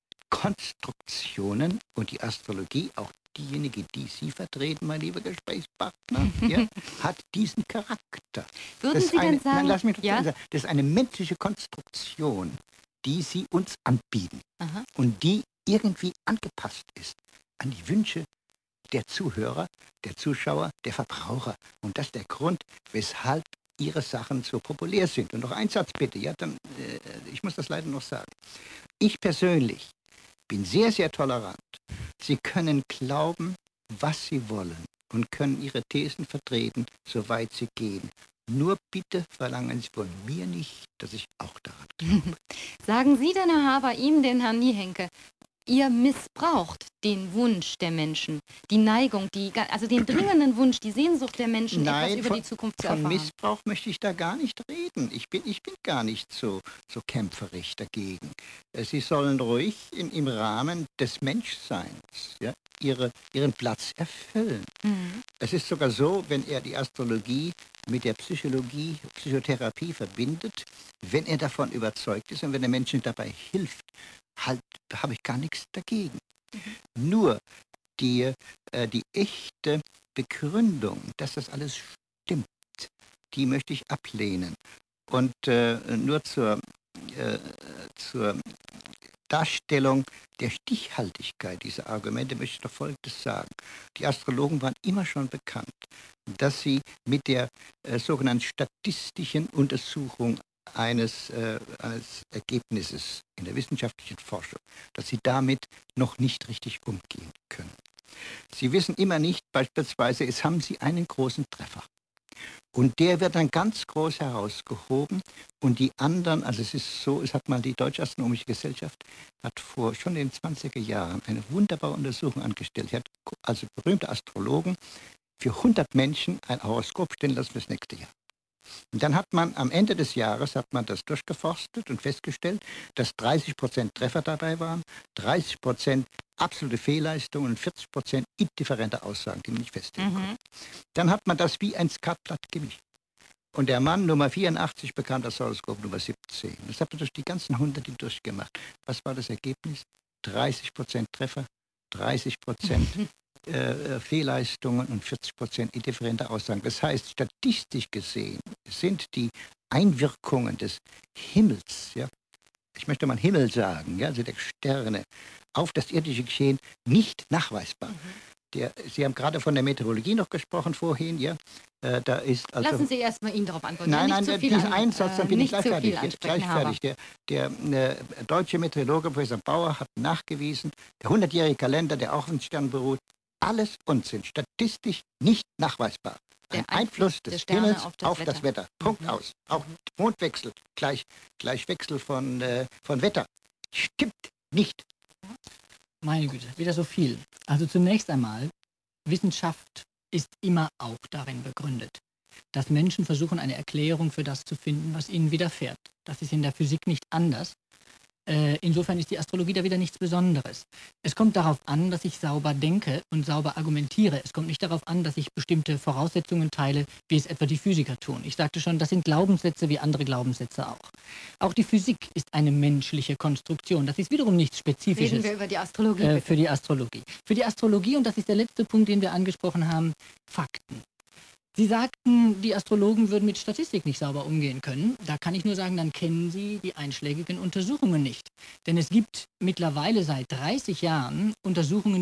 Konstruktionen und die Astrologie, auch diejenige, die Sie vertreten, mein lieber Gesprächspartner, ja, hat diesen Charakter. Würden Sie denn sagen, nein, lass mich doch ja? sagen, das ist eine menschliche Konstruktion, die Sie uns anbieten Aha. und die irgendwie angepasst ist an die Wünsche der Zuhörer, der Zuschauer, der Verbraucher. Und das ist der Grund, weshalb Ihre Sachen so populär sind. Und noch ein Satz bitte, ja, dann, ich muss das leider noch sagen. Ich persönlich bin sehr, sehr tolerant. Sie können glauben, was Sie wollen und können Ihre Thesen vertreten, soweit Sie gehen. Nur bitte verlangen Sie von mir nicht, dass ich auch daran glaube. Sagen Sie denn, Herr Haber, ihm, den Herrn Niehenke, ihr missbraucht den Wunsch der Menschen, die Neigung, also den dringenden Wunsch, die Sehnsucht der Menschen, Nein, etwas über die Zukunft zu von erfahren. Missbrauch möchte ich da gar nicht reden. Ich bin gar nicht so kämpferisch dagegen. Sie sollen ruhig im Rahmen des Menschseins, ja, ihren Platz erfüllen. Mhm. Es ist sogar so, wenn er die Astrologie mit der Psychologie, Psychotherapie verbindet, wenn er davon überzeugt ist und wenn er Menschen dabei hilft, da habe ich gar nichts dagegen. Nur die echte Begründung, dass das alles stimmt, die möchte ich ablehnen. Und nur zur Darstellung der Stichhaltigkeit dieser Argumente möchte ich noch Folgendes sagen. Die Astrologen waren immer schon bekannt, dass sie mit der sogenannten statistischen Untersuchung eines Ergebnisses in der wissenschaftlichen Forschung, dass sie damit noch nicht richtig umgehen können. Sie wissen immer nicht, beispielsweise, jetzt haben Sie einen großen Treffer. Und der wird dann ganz groß herausgehoben und die anderen, also es ist so, es hat mal die Deutsche Astronomische Gesellschaft, hat schon in den 20er Jahren eine wunderbare Untersuchung angestellt. Sie hat also berühmte Astrologen für 100 Menschen ein Horoskop stellen lassen fürs nächste Jahr. Und dann hat man am Ende des Jahres das durchgeforstet und festgestellt, dass 30% Treffer dabei waren, 30% absolute Fehlleistungen und 40% indifferente Aussagen, die man nicht festlegen konnte. Dann hat man das wie ein Skatblatt gemischt. Und der Mann Nummer 84 bekam das Horoskop Nummer 17. Das hat man durch die ganzen 100 durchgemacht. Was war das Ergebnis? 30% Treffer, 30% Fehlleistungen und 40% indifferente Aussagen. Das heißt, statistisch gesehen sind die Einwirkungen des Himmels, ja, ich möchte mal Himmel sagen, ja, also der Sterne, auf das irdische Geschehen nicht nachweisbar. Sie haben gerade von der Meteorologie noch gesprochen vorhin, ja. Da ist also, Lassen Sie erst mal ihn darauf antworten. Nein, nicht diesen Einsatz, dann bin ich gleich fertig. Jetzt gleich fertig. Der deutsche Meteorologe Professor Bauer hat nachgewiesen, der 100-jährige Kalender, der auch auf den Sternen beruht, alles Unsinn, statistisch nicht nachweisbar. Ein Einfluss des Himmels auf das Wetter. Punkt aus. Auch Mondwechsel gleich Wechsel von Wetter. Stimmt nicht. Meine Güte, wieder so viel. Also zunächst einmal, Wissenschaft ist immer auch darin begründet, dass Menschen versuchen, eine Erklärung für das zu finden, was ihnen widerfährt. Das ist in der Physik nicht anders. Insofern ist die Astrologie da wieder nichts Besonderes. Es kommt darauf an, dass ich sauber denke und sauber argumentiere. Es kommt nicht darauf an, dass ich bestimmte Voraussetzungen teile, wie es etwa die Physiker tun. Ich sagte schon, das sind Glaubenssätze wie andere Glaubenssätze auch. Auch die Physik ist eine menschliche Konstruktion. Das ist wiederum nichts Spezifisches. Reden wir über die Astrologie. Für die Astrologie. Für die Astrologie, und das ist der letzte Punkt, den wir angesprochen haben, Fakten. Sie sagten, die Astrologen würden mit Statistik nicht sauber umgehen können. Da kann ich nur sagen, dann kennen Sie die einschlägigen Untersuchungen nicht. Denn es gibt mittlerweile seit 30 Jahren Untersuchungen, die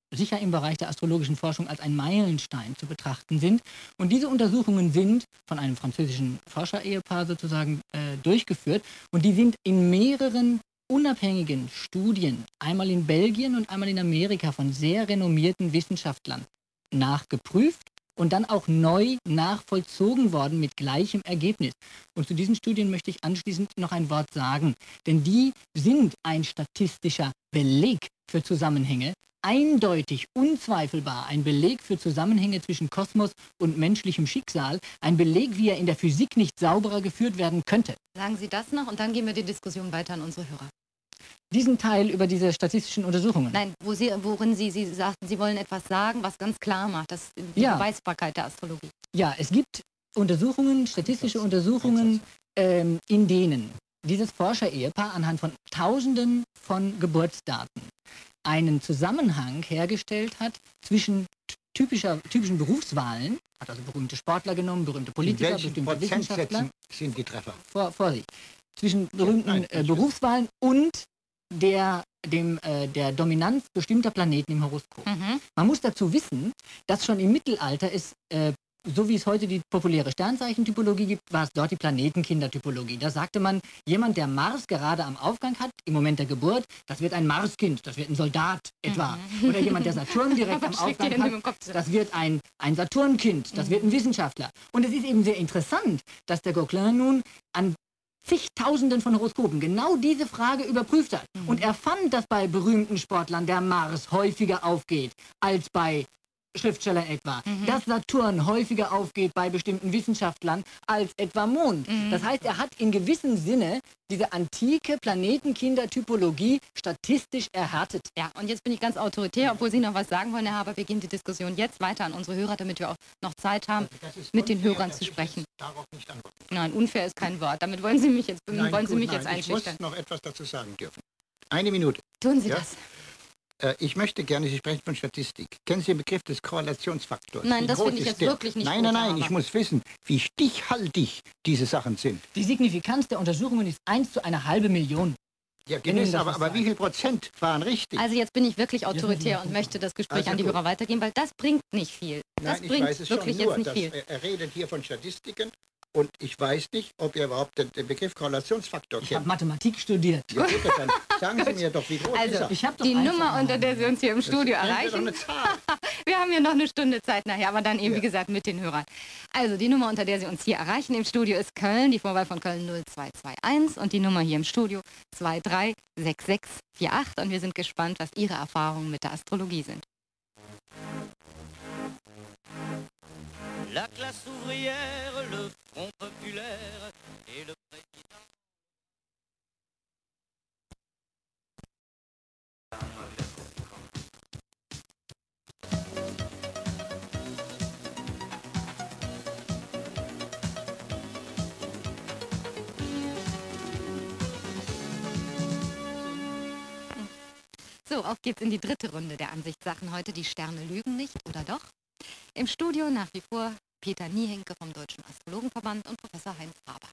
sicher im Bereich der astrologischen Forschung als ein Meilenstein zu betrachten sind. Und diese Untersuchungen sind von einem französischen Forscherehepaar sozusagen durchgeführt und die sind in mehreren unabhängigen Studien, einmal in Belgien und einmal in Amerika, von sehr renommierten Wissenschaftlern nachgeprüft und dann auch neu nachvollzogen worden mit gleichem Ergebnis. Und zu diesen Studien möchte ich anschließend noch ein Wort sagen, denn die sind ein statistischer Beleg für Zusammenhänge, eindeutig, unzweifelbar ein Beleg für Zusammenhänge zwischen Kosmos und menschlichem Schicksal, ein Beleg, wie er in der Physik nicht sauberer geführt werden könnte. Sagen Sie das noch und dann gehen wir die Diskussion weiter an unsere Hörer. Diesen Teil über diese statistischen Untersuchungen. Nein, worin Sie sagten, Sie wollen etwas sagen, was ganz klar macht, das die Beweisbarkeit der Astrologie. Ja, es gibt Untersuchungen, statistische Untersuchungen, in denen dieses Forscher-Ehepaar anhand von Tausenden von Geburtsdaten einen Zusammenhang hergestellt hat zwischen typischen Berufswahlen, hat also berühmte Sportler genommen, berühmte Politiker, bestimmte Wissenschaftler. Prozentsätzen sind die Treffer? Vorsicht. Zwischen berühmten Berufswahlen und der Dominanz bestimmter Planeten im Horoskop. Man muss dazu wissen, dass schon im Mittelalter es, so wie es heute die populäre Sternzeichentypologie gibt, war es dort die Planetenkindertypologie. Da sagte man, jemand, der Mars gerade am Aufgang hat, im Moment der Geburt, das wird ein Marskind, das wird ein Soldat etwa. Oder jemand, der Saturn direkt am Aufgang hat, das wird ein Saturnkind, das wird ein Wissenschaftler. Und es ist eben sehr interessant, dass der Gauquelin nun an zigtausenden von Horoskopen genau diese Frage überprüft hat. Und er fand, dass bei berühmten Sportlern der Mars häufiger aufgeht als bei Schriftstellern etwa, dass Saturn häufiger aufgeht bei bestimmten Wissenschaftlern als etwa Mond. Das heißt, er hat in gewissem Sinne diese antike Planetenkinder-Typologie statistisch erhärtet. Ja, und jetzt bin ich ganz autoritär, obwohl Sie noch was sagen wollen, Herr Haber. Wir gehen die Diskussion jetzt weiter an unsere Hörer, damit wir auch noch Zeit haben, mit den Hörern zu sprechen. Darauf nicht antworten. Nein, unfair ist kein Wort. Damit wollen Sie mich jetzt, einschüchtern. einschüchtern. Ich muss noch etwas dazu sagen dürfen. Eine Minute. Tun Sie das. Ich möchte gerne, Sie sprechen von Statistik. Kennen Sie den Begriff des Korrelationsfaktors? Nein, das finde ich jetzt wirklich nicht gut. Nein, ich muss wissen, wie stichhaltig diese Sachen sind. Die Signifikanz der Untersuchungen ist 1 zu 1,5 Million. Ja, gewiss, aber wie viel Prozent waren richtig? Also jetzt bin ich wirklich autoritär und möchte das Gespräch an die Hörer weitergeben, weil das bringt nicht viel. Das Nein, bringt ich weiß es wirklich schon, nur, jetzt nicht viel. Er redet hier von Statistiken und ich weiß nicht, ob er überhaupt den Begriff Korrelationsfaktor Ich kennt. habe Mathematik studiert. Ja, bitte, dann sagen Sie mir doch, wie groß ist er? Ich habe doch Die einfach Nummer, unter der Sie uns hier im Studio Nennen Sie doch erreichen. eine Zahl. Wir haben hier noch eine Stunde Zeit nachher, aber dann eben, wie gesagt, mit den Hörern. Also die Nummer, unter der Sie uns hier erreichen im Studio ist Köln, die Vorwahl von Köln 0221 und die Nummer hier im Studio 236648 und wir sind gespannt, was Ihre Erfahrungen mit der Astrologie sind. La classe ouvrière, le Front populaire et le président. So, auf geht's in die dritte Runde der Ansichtssachen heute. Die Sterne lügen nicht, oder doch? Im Studio nach wie vor Peter Niehenke vom Deutschen Astrologenverband und Professor Heinz Haber.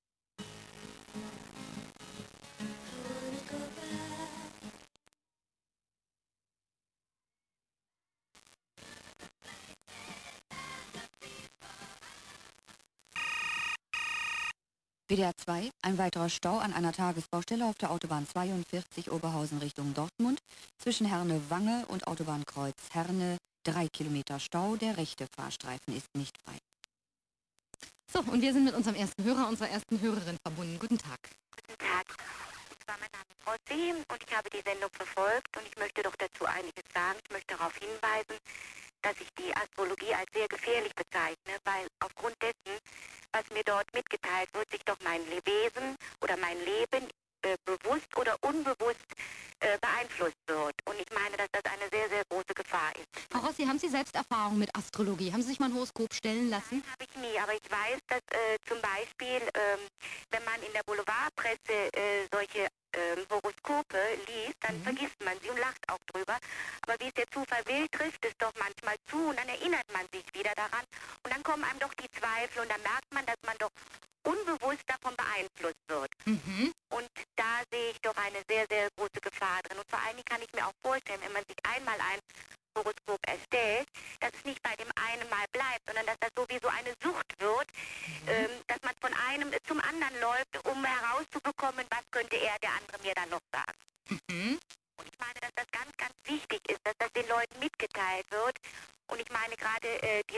WDR 2, ein weiterer Stau an einer Tagesbaustelle auf der Autobahn 42 Oberhausen Richtung Dortmund. Zwischen Herne-Wange und Autobahnkreuz Herne 3 Kilometer Stau. Der rechte Fahrstreifen ist nicht frei. So, und wir sind mit unserem ersten Hörer, unserer ersten Hörerin verbunden. Guten Tag. Guten Tag. Ich war mein Name ist Frau Sehm und ich habe die Sendung verfolgt und ich möchte doch dazu einiges sagen. Ich möchte darauf hinweisen, dass ich die Astrologie als sehr gefährlich bezeichne, weil aufgrund dessen, was mir dort mitgeteilt wird, sich doch mein Wesen oder mein Leben bewusst oder unbewusst beeinflusst wird. Und ich meine, dass das eine sehr, sehr große Gefahr ist. Frau Rossi, haben Sie selbst Erfahrung mit Astrologie? Haben Sie sich mal ein Horoskop stellen lassen? Nein, habe ich nie, aber ich weiß, dass zum Beispiel, wenn man in der Boulevardpresse solche Horoskope liest, dann vergisst man sie und lacht auch drüber. Aber wie es der Zufall will, trifft es doch manchmal zu und dann erinnert man sich wieder daran. Und dann kommen einem doch die Zweifel und dann merkt man, dass man doch unbewusst davon beeinflusst wird. Und da sehe ich doch eine sehr, sehr große Gefahr drin. Und vor allen Dingen kann ich mir auch vorstellen, wenn man sich einmal ein Horoskop erstellt, dass es nicht bei dem einen Mal bleibt, sondern dass das sowieso eine Sucht wird, dass man von einem zum anderen läuft, um herauszubekommen, was könnte er, der andere mir dann noch sagen. Und ich meine, dass das ganz, ganz wichtig ist, dass das den Leuten mitgeteilt wird. Und ich meine, gerade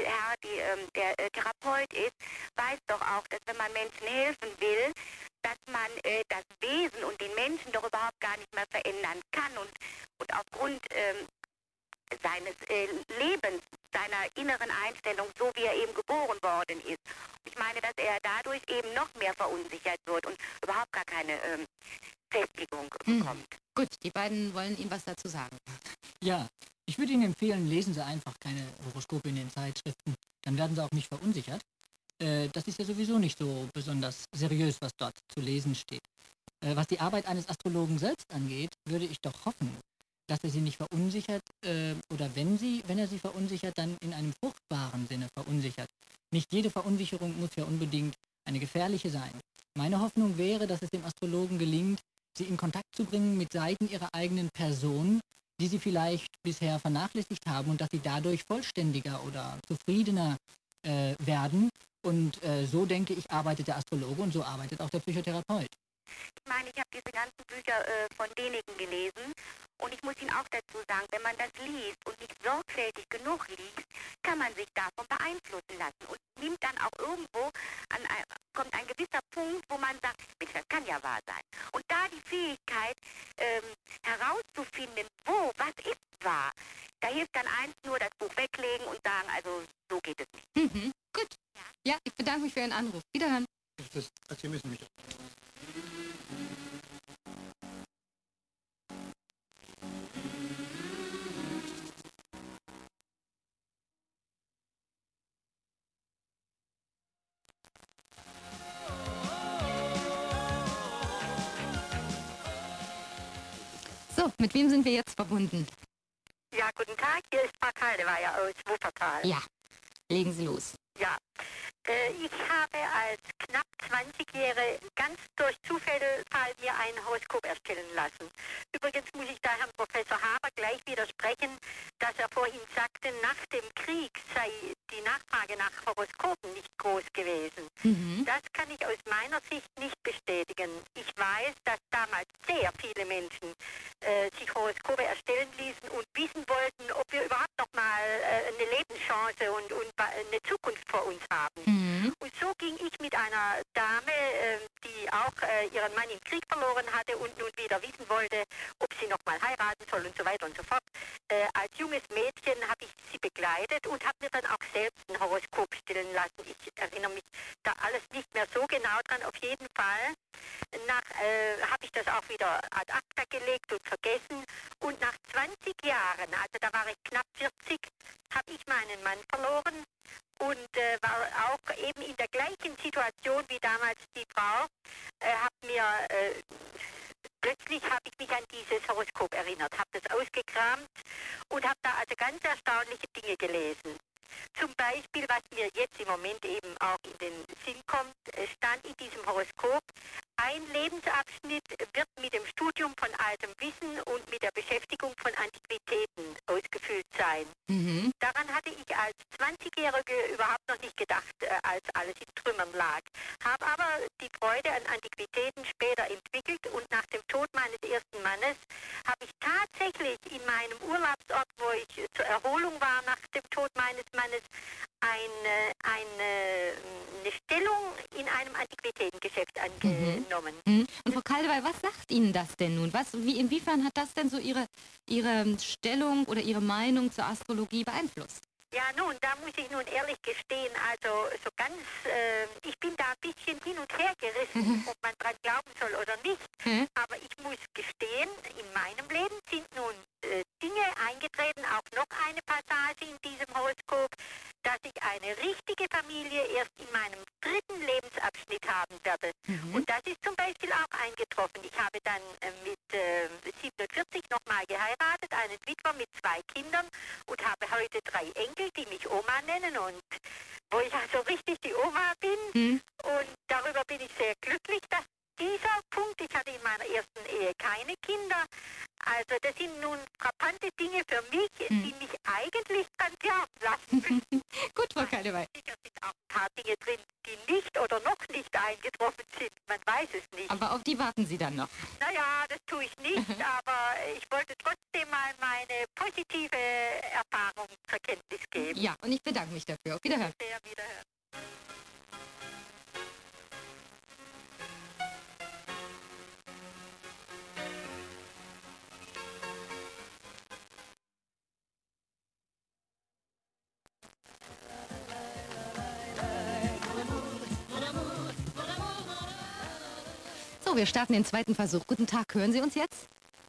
der Therapeut ist, weiß doch auch, dass wenn man Menschen helfen will, dass man das Wesen und den Menschen doch überhaupt gar nicht mehr verändern kann. Und aufgrund seines Lebens, seiner inneren Einstellung, so wie er eben geboren worden ist. Ich meine, dass er dadurch eben noch mehr verunsichert wird und überhaupt gar keine Festigung bekommt. Gut, die beiden wollen Ihnen was dazu sagen. Ja, ich würde Ihnen empfehlen, lesen Sie einfach keine Horoskope in den Zeitschriften. Dann werden Sie auch nicht verunsichert. Das ist ja sowieso nicht so besonders seriös, was dort zu lesen steht. Was die Arbeit eines Astrologen selbst angeht, würde ich doch hoffen, dass er sie nicht verunsichert oder wenn er sie verunsichert, dann in einem fruchtbaren Sinne verunsichert. Nicht jede Verunsicherung muss ja unbedingt eine gefährliche sein. Meine Hoffnung wäre, dass es dem Astrologen gelingt, sie in Kontakt zu bringen mit Seiten ihrer eigenen Person, die sie vielleicht bisher vernachlässigt haben und dass sie dadurch vollständiger oder zufriedener werden. Und so, denke ich, arbeitet der Astrologe und so arbeitet auch der Psychotherapeut. Ich meine, ich habe diese ganzen Bücher von Däniken gelesen und ich muss Ihnen auch dazu sagen, wenn man das liest und nicht sorgfältig genug liest, kann man sich davon beeinflussen lassen und nimmt dann auch irgendwo kommt ein gewisser Punkt, wo man sagt, Mensch, das kann ja wahr sein. Und da die Fähigkeit herauszufinden, was ist wahr, da hilft dann eins nur, das Buch weglegen und sagen, also so geht es nicht. Gut. Ja, ich bedanke mich für Ihren Anruf. Wiederhören. Sie müssen mich. So, mit wem sind wir jetzt verbunden? Ja, guten Tag, hier ist Frau Kaldeweier aus Wuppertal. Ja, legen Sie los. Ja, ich habe als knapp 20-Jährige ganz durch Zufall mir ein Horoskop erstellen lassen. Übrigens muss ich da Herrn Professor Haber gleich widersprechen, dass er vorhin sagte, nach dem Krieg sei die Nachfrage nach Horoskopen nicht groß gewesen. Das kann ich aus meiner Sicht nicht bestätigen. Ich weiß, dass damals sehr viele Menschen sich Horoskope erstellen ließen und wissen wollten, ob wir überhaupt noch mal eine Lebenschance und eine Zukunft vor uns haben. Und so ging ich mit einer Dame, die auch ihren Mann im Krieg verloren hatte und nun wieder wissen wollte, ob sie noch mal heiraten soll und so weiter und so fort. Als junges Mädchen habe ich sie begleitet und habe mir dann auch selbst ein Horoskop stellen lassen. Ich erinnere mich da alles nicht mehr so genau dran. Auf jeden Fall habe ich das auch wieder ad acta gelegt und vergessen. Und nach 20 Jahren, also da war ich knapp 40, habe ich meinen Mann verloren und war auch eben in der gleichen Situation wie damals die Frau, plötzlich habe ich mich an dieses Horoskop erinnert, habe das ausgekramt und habe da also ganz erstaunliche Dinge gelesen. Zum Beispiel, was mir jetzt im Moment eben auch in den Sinn kommt, stand in diesem Horoskop, ein Lebensabschnitt wird mit dem Studium von altem Wissen und mit der Beschäftigung von Antiquitäten ausgefüllt sein. Daran hatte ich als 20-Jährige überhaupt noch nicht gedacht, als alles in Trümmern lag. Habe aber die Freude an Antiquitäten später entwickelt und nach dem Tod meines ersten Mannes habe ich tatsächlich in meinem Urlaubsort, wo ich zur Erholung war nach dem Tod meines Mannes, eine Stellung in einem Antiquitätengeschäft angenommen. Und Frau Kaldewey, was sagt Ihnen das denn nun? Inwiefern hat das denn so Ihre Stellung oder Ihre Meinung zur Astrologie beeinflusst? Ja, nun, da muss ich nun ehrlich gestehen, also so ganz, ich bin da ein bisschen hin und her gerissen, ob man dran glauben soll oder nicht. Aber ich muss gestehen, in meinem Leben sind nun Dinge eingetreten, auch noch eine Passage in diesem Horoskop, dass ich eine richtige Familie erst in meinem 3. Lebensabschnitt haben werde. Und das ist zum Beispiel auch eingetroffen. Ich habe dann mit 42 nochmal geheiratet, einen Witwer mit 2 Kindern und habe heute 3 Enkel, die mich Oma nennen und wo ich also richtig die Oma bin. Und darüber bin ich sehr glücklich, dass dieser Punkt, ich hatte in meiner ersten Ehe keine Kinder, also das sind nun frappante Dinge für mich, die mich eigentlich ganz sterben lassen. Gut, Frau Kaldewey. Sicher sind auch ein paar Dinge drin, die nicht oder noch nicht eingetroffen sind, man weiß es nicht. Aber auf die warten Sie dann noch. Naja, das tue ich nicht, aber ich wollte trotzdem mal meine positive Erfahrung zur Kenntnis geben. Ja, und ich bedanke mich dafür. Auf Wiederhören. Sehr wiederhören. So, wir starten den zweiten Versuch. Guten Tag, hören Sie uns jetzt?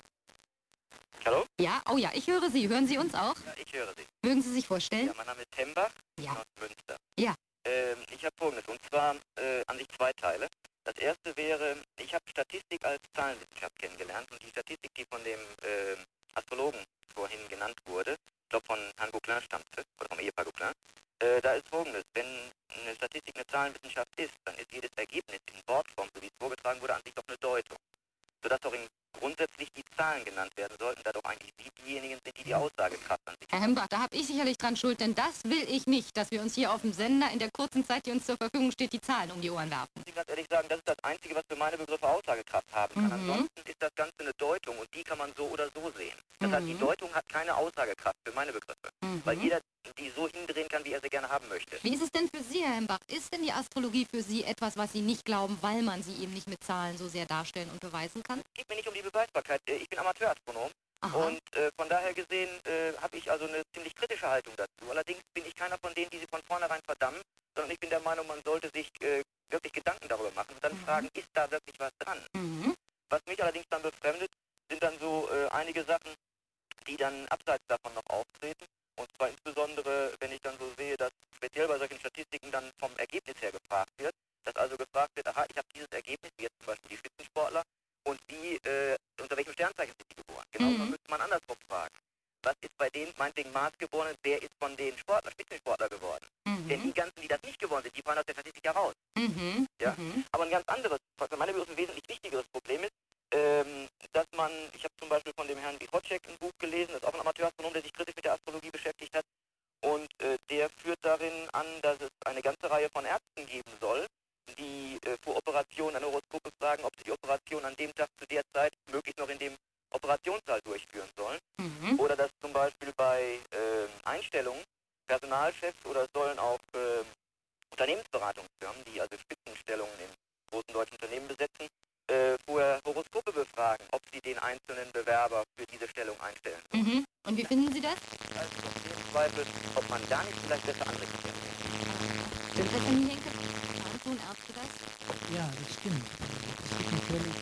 Hallo? Ja, oh ja, ich höre Sie. Hören Sie uns auch? Ja, ich höre Sie. Mögen Sie sich vorstellen? Ja, mein Name ist Hembach Ja. aus Münster. Ja. Ich habe Folgendes, und zwar an sich 2 Teile. Das erste wäre, ich habe Statistik als Zahlenwissenschaft kennengelernt und die Statistik, die von dem Astrologen vorhin genannt wurde, ich glaube von Herrn Gauquelin stammte, oder vom Ehepaar Gauquelin, da ist Folgendes, wenn eine Statistik eine Zahlenwissenschaft ist, dann ist jedes Ergebnis in Wortform, so wie es vorgetragen wurde, an sich doch eine Deutung. Sodass doch grundsätzlich die Zahlen genannt werden sollten, da doch eigentlich Sie diejenigen sind, die die Aussagekraft an sich Herr Hembach, da habe ich sicherlich dran schuld, denn das will ich nicht, dass wir uns hier auf dem Sender in der kurzen Zeit, die uns zur Verfügung steht, die Zahlen um die Ohren werfen. muss ich ganz ehrlich sagen, das ist das Einzige, was für meine Begriffe Aussagekraft haben kann. Ansonsten ist das Ganze eine Deutung und die kann man so oder so sehen. Das heißt, die Deutung hat keine Aussagekraft für meine Begriffe, weil jeder die so hindrehen kann, wie er sie gerne haben möchte. Wie ist es denn für Sie, Herr Hembach? Ist denn die Astrologie für Sie etwas, was Sie nicht glauben, weil man sie eben nicht mit Zahlen so sehr darstellen und beweisen kann? Es geht mir nicht um die Beweisbarkeit. Ich bin Amateurastronom. Und von daher gesehen habe ich also eine ziemlich kritische Haltung dazu. Allerdings bin ich keiner von denen, die sie von vornherein verdammen, sondern ich bin der Meinung, man sollte sich wirklich Gedanken darüber machen und dann fragen, ist da wirklich was dran? Was mich allerdings dann befremdet, sind dann so einige Sachen, die dann abseits davon noch auftreten. Und zwar insbesondere, wenn ich dann so sehe, dass speziell bei solchen Statistiken dann vom Ergebnis her gefragt wird, dass also gefragt wird, aha, ich habe dieses Ergebnis, wie jetzt zum Beispiel die Spitzensportler, und die, unter welchem Sternzeichen sind die geboren? Genau, dann müsste man andersrum fragen. Was ist bei denen, meinetwegen Maßgeborenen, wer ist von den Spitzensportler geworden? Denn die ganzen, die das nicht geworden sind, die fallen aus der Statistik heraus. Ja? Aber ein ganz anderes, für meine Begriffe ein wesentlich wichtigeres Problem ist, dass man, ich habe zum Beispiel von dem Herrn Wichocek ein Buch gelesen, das ist auch ein Amateurastronom, der sich kritisch mit der Astrologie beschäftigt hat, und der führt darin an, dass es eine ganze Reihe von Ärzten geben soll, die vor Operationen an Horoskope fragen, ob sie die Operation an dem Tag zu der Zeit möglichst noch in dem Operationssaal durchführen sollen. Oder dass zum Beispiel bei Einstellungen Personalchefs oder es sollen auch Unternehmensberatungsfirmen, die also Spitzenstellungen in großen deutschen Unternehmen besetzen, vorher Horoskope befragen, ob sie den einzelnen Bewerber für diese Stellung einstellen sollen. Und wie finden Sie das? Also im Zweifel, ob man da nicht vielleicht besser anrichten kann. Stimmt das, Herr Niehenke? Tun Ärzte das? Ja, das stimmt. Es gibt natürlich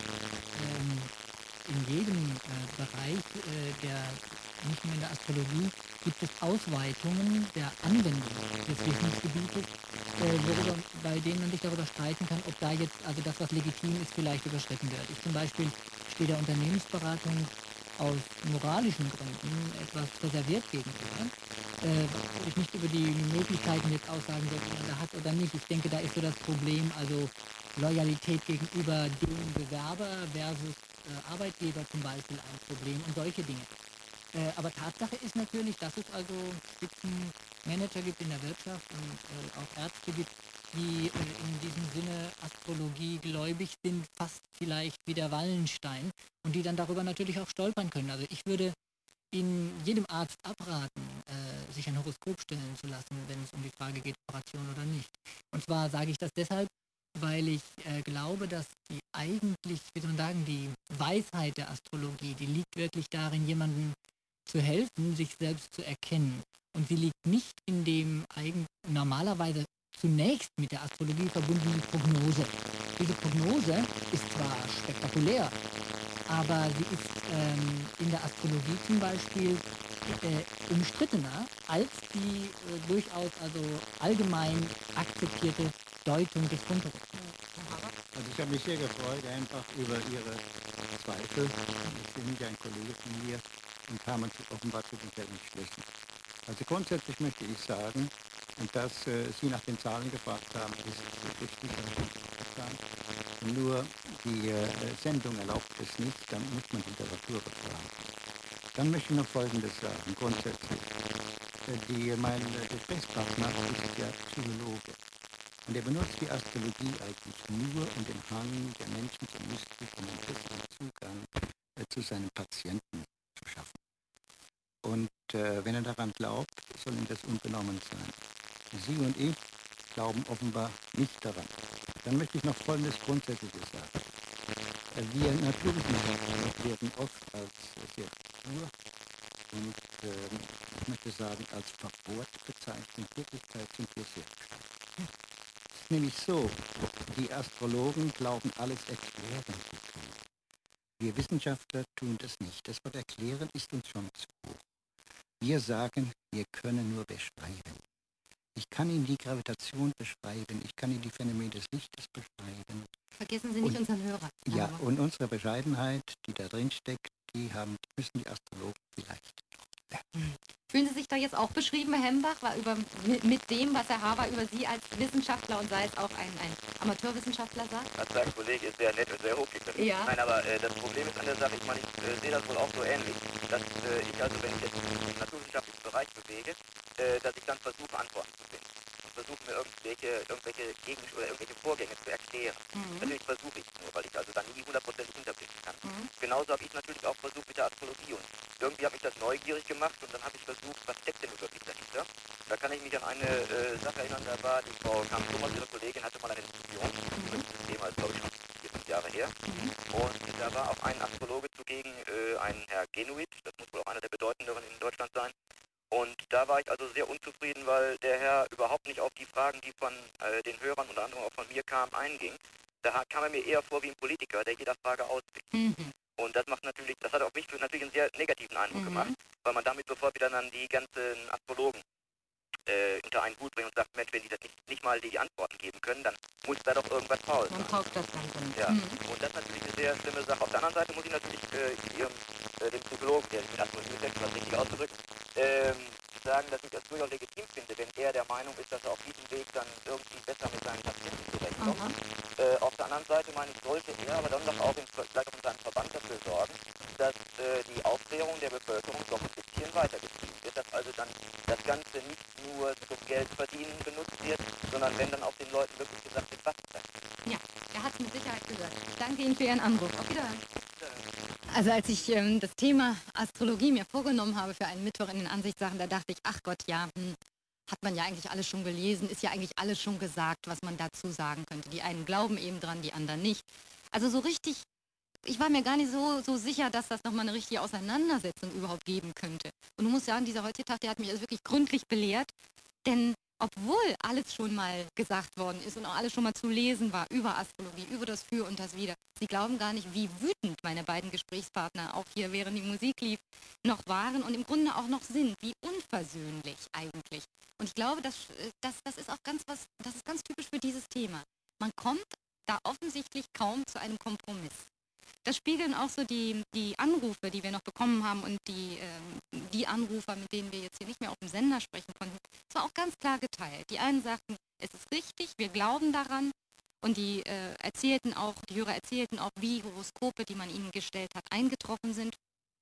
in jedem Bereich, nicht nur in der Astrologie, gibt es Ausweitungen der Anwendung des Wissensgebietes, bei denen man sich darüber streiten kann, ob da jetzt, also das, was legitim ist, vielleicht überschritten wird. Ich zum Beispiel stehe der Unternehmensberatung aus moralischen Gründen etwas reserviert gegenüber, wo ich nicht über die Möglichkeiten jetzt aussagen soll, die man da hat oder nicht. Ich denke, da ist so das Problem, also Loyalität gegenüber dem Bewerber versus Arbeitgeber zum Beispiel ein Problem und solche Dinge. Aber Tatsache ist natürlich, dass es also Spitzenmanager gibt in der Wirtschaft und auch Ärzte gibt, die in diesem Sinne Astrologie gläubig sind, fast vielleicht wie der Wallenstein, und die dann darüber natürlich auch stolpern können. Also ich würde in jedem Arzt abraten, sich ein Horoskop stellen zu lassen, wenn es um die Frage geht, Operation oder nicht. Und zwar sage ich das deshalb, weil ich glaube, dass die eigentlich, wie soll man sagen, die Weisheit der Astrologie, die liegt wirklich darin, jemandem zu helfen, sich selbst zu erkennen. Und sie liegt nicht in dem normalerweise zunächst mit der Astrologie verbundenen Prognose. Diese Prognose ist zwar spektakulär, aber sie ist in der Astrologie zum Beispiel umstrittener als die durchaus also allgemein akzeptierte Deutung des Grundhoroskops. Also ich habe mich sehr gefreut, einfach über Ihre Zweifel. Sie sind ja ein Kollege von mir und haben uns offenbar zu denselben Schlüssen. Also grundsätzlich möchte ich sagen, dass Sie nach den Zahlen gefragt haben, ist richtig, nur die Sendung erlaubt es nicht, dann muss man Literatur befragen. Dann möchte ich noch Folgendes sagen, grundsätzlich. Mein Gesprächspartner ist ja Psychologe und er benutzt die Astrologie eigentlich nur, um den Hang der Menschen zur Mystik und einen besseren Zugang zu seinen Patienten zu schaffen. Und wenn er daran glaubt, soll ihm das unbenommen sein. Sie und ich glauben offenbar nicht daran. Dann möchte ich noch Folgendes Grundsätzliches sagen. Wir Naturwissenschaftler werden oft als sehr stur und ich möchte sagen, als verbohrt bezeichnet. In Wirklichkeit sind wir sehr stark. Es ist nämlich so, die Astrologen glauben, alles erklären zu können. Wir Wissenschaftler tun das nicht. Das Wort erklären ist uns schon zu hoch. Wir sagen, wir können nur beschreiben. Ich kann Ihnen die Gravitation beschreiben, ich kann Ihnen die Phänomene des Lichtes beschreiben. Vergessen Sie nicht unseren Hörer. Ja, und unsere Bescheidenheit, die da drin steckt, müssen die Astrologen vielleicht lernen. Fühlen Sie sich da jetzt auch beschrieben, Herr Hembach, mit dem, was Herr Haber über Sie als Wissenschaftler und sei es auch ein Amateurwissenschaftler sagt? Also sein Kollege ist sehr nett und sehr hochgegriffen. Ja. Nein, aber das Problem ist an der Sache, ich meine, ich sehe das wohl auch so ähnlich, dass ich also, wenn ich jetzt mich im naturwissenschaftlichen Bereich bewege, dass ich dann versuche, Antworten zu finden. Und versuche mir irgendwelche Vorgänge zu erklären. Natürlich versuche ich es nur, weil ich also dann nie 100% hinterblicken kann. Genauso habe ich natürlich auch versucht mit der Astrologie und irgendwie hat mich das neugierig gemacht und dann habe ich versucht, was steckt denn wirklich dahinter? Da kann ich mich an eine Sache erinnern, da war die Frau Kamp-Thomas, ihre Kollegin, hatte mal eine Diskussion über dieses Thema, ist glaube ich schon 4-5 Jahre her. Und da war auch ein Astrologe zugegen, ein Herr Genuit, das muss wohl auch einer der bedeutenderen in Deutschland sein. Und da war ich also sehr unzufrieden, weil der Herr überhaupt nicht auf die Fragen, die von den Hörern, unter anderem auch von mir kamen, einging. Da kam er mir eher vor wie ein Politiker, der jeder Frage auswählt. Und das hat auf mich natürlich einen sehr negativen Eindruck gemacht, weil man damit sofort wieder dann die ganzen Astrologen unter einen Hut bringt und sagt, Mensch, wenn die das nicht mal die Antworten geben können, dann muss da doch irgendwas faul sein. Man taugt das Ganze nicht. Ja, und das ist natürlich eine sehr schlimme Sache. Auf der anderen Seite muss ich natürlich dem Psychologen, der sich mit Astrologie beschäftigt, was richtig ausgedrückt, sagen, dass ich das durchaus legitim finde, wenn er der Meinung ist, dass er auf diesem Weg dann irgendwie besser mit seinen Patienten zurechtkommt. Auf der anderen Seite meine ich, sollte er aber dann doch auch vielleicht auch in seinem Verband dafür sorgen, dass die Aufklärung der Bevölkerung doch ein bisschen weitergetrieben wird, dass also dann das Ganze nicht nur zum Geld verdienen benutzt wird, sondern wenn dann auch den Leuten wirklich gesagt wird, was ist das? Ja, er hat es mit Sicherheit gehört. Ich danke Ihnen für Ihren Anruf. Auf Wiedersehen. Also als ich das Thema Astrologie mir vorgenommen habe für einen Mittwoch in den Ansichtssachen, da dachte ich, ach Gott, ja, hat man ja eigentlich alles schon gelesen, ist ja eigentlich alles schon gesagt, was man dazu sagen könnte. Die einen glauben eben dran, die anderen nicht. Also so richtig, ich war mir gar nicht so sicher, dass das nochmal eine richtige Auseinandersetzung überhaupt geben könnte. Und du musst sagen, dieser heutige Tag, der hat mich also wirklich gründlich belehrt, denn obwohl alles schon mal gesagt worden ist und auch alles schon mal zu lesen war über Astrologie, über das Für und das Wider, sie glauben gar nicht, wie wütend meine beiden Gesprächspartner auch hier, während die Musik lief, noch waren und im Grunde auch noch sind, wie unversöhnlich eigentlich. Und ich glaube, das ist auch das ist ganz typisch für dieses Thema. Man kommt da offensichtlich kaum zu einem Kompromiss. Das spiegeln auch so die Anrufe, die wir noch bekommen haben und die Anrufer, mit denen wir jetzt hier nicht mehr auf dem Sender sprechen konnten. Es war auch ganz klar geteilt. Die einen sagten, es ist richtig, wir glauben daran. Und die Hörer erzählten auch, wie Horoskope, die man ihnen gestellt hat, eingetroffen sind.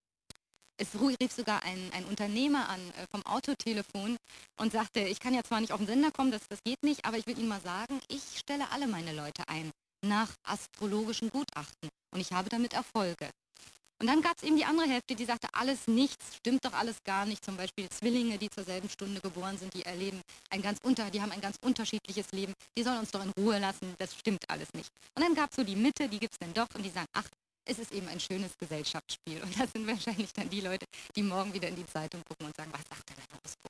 Es rief sogar ein Unternehmer an vom Autotelefon und sagte, ich kann ja zwar nicht auf den Sender kommen, das geht nicht, aber ich will Ihnen mal sagen, ich stelle alle meine Leute ein nach astrologischen Gutachten und ich habe damit Erfolge. Und dann gab es eben die andere Hälfte, die sagte, alles nichts, stimmt doch alles gar nicht. Zum Beispiel Zwillinge, die zur selben Stunde geboren sind, die haben ein ganz unterschiedliches Leben. Die sollen uns doch in Ruhe lassen, das stimmt alles nicht. Und dann gab es so die Mitte, die gibt es dann doch und die sagen, ach, es ist eben ein schönes Gesellschaftsspiel. Und das sind wahrscheinlich dann die Leute, die morgen wieder in die Zeitung gucken und sagen, was sagt denn ein Horoskop?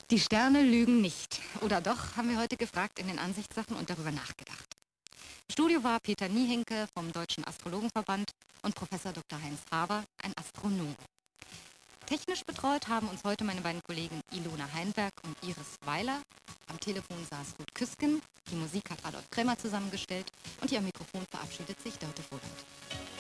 Die Sterne lügen nicht. Oder doch, haben wir heute gefragt in den Ansichtssachen und darüber nachgedacht. Im Studio war Peter Niehenke vom Deutschen Astrologenverband und Professor Dr. Heinz Haber, ein Astronom. Technisch betreut haben uns heute meine beiden Kollegen Ilona Heinberg und Iris Weiler. Am Telefon saß Ruth Küsken, die Musik hat Adolf Krämer zusammengestellt und hier am Mikrofon verabschiedet sich Dörte Voland.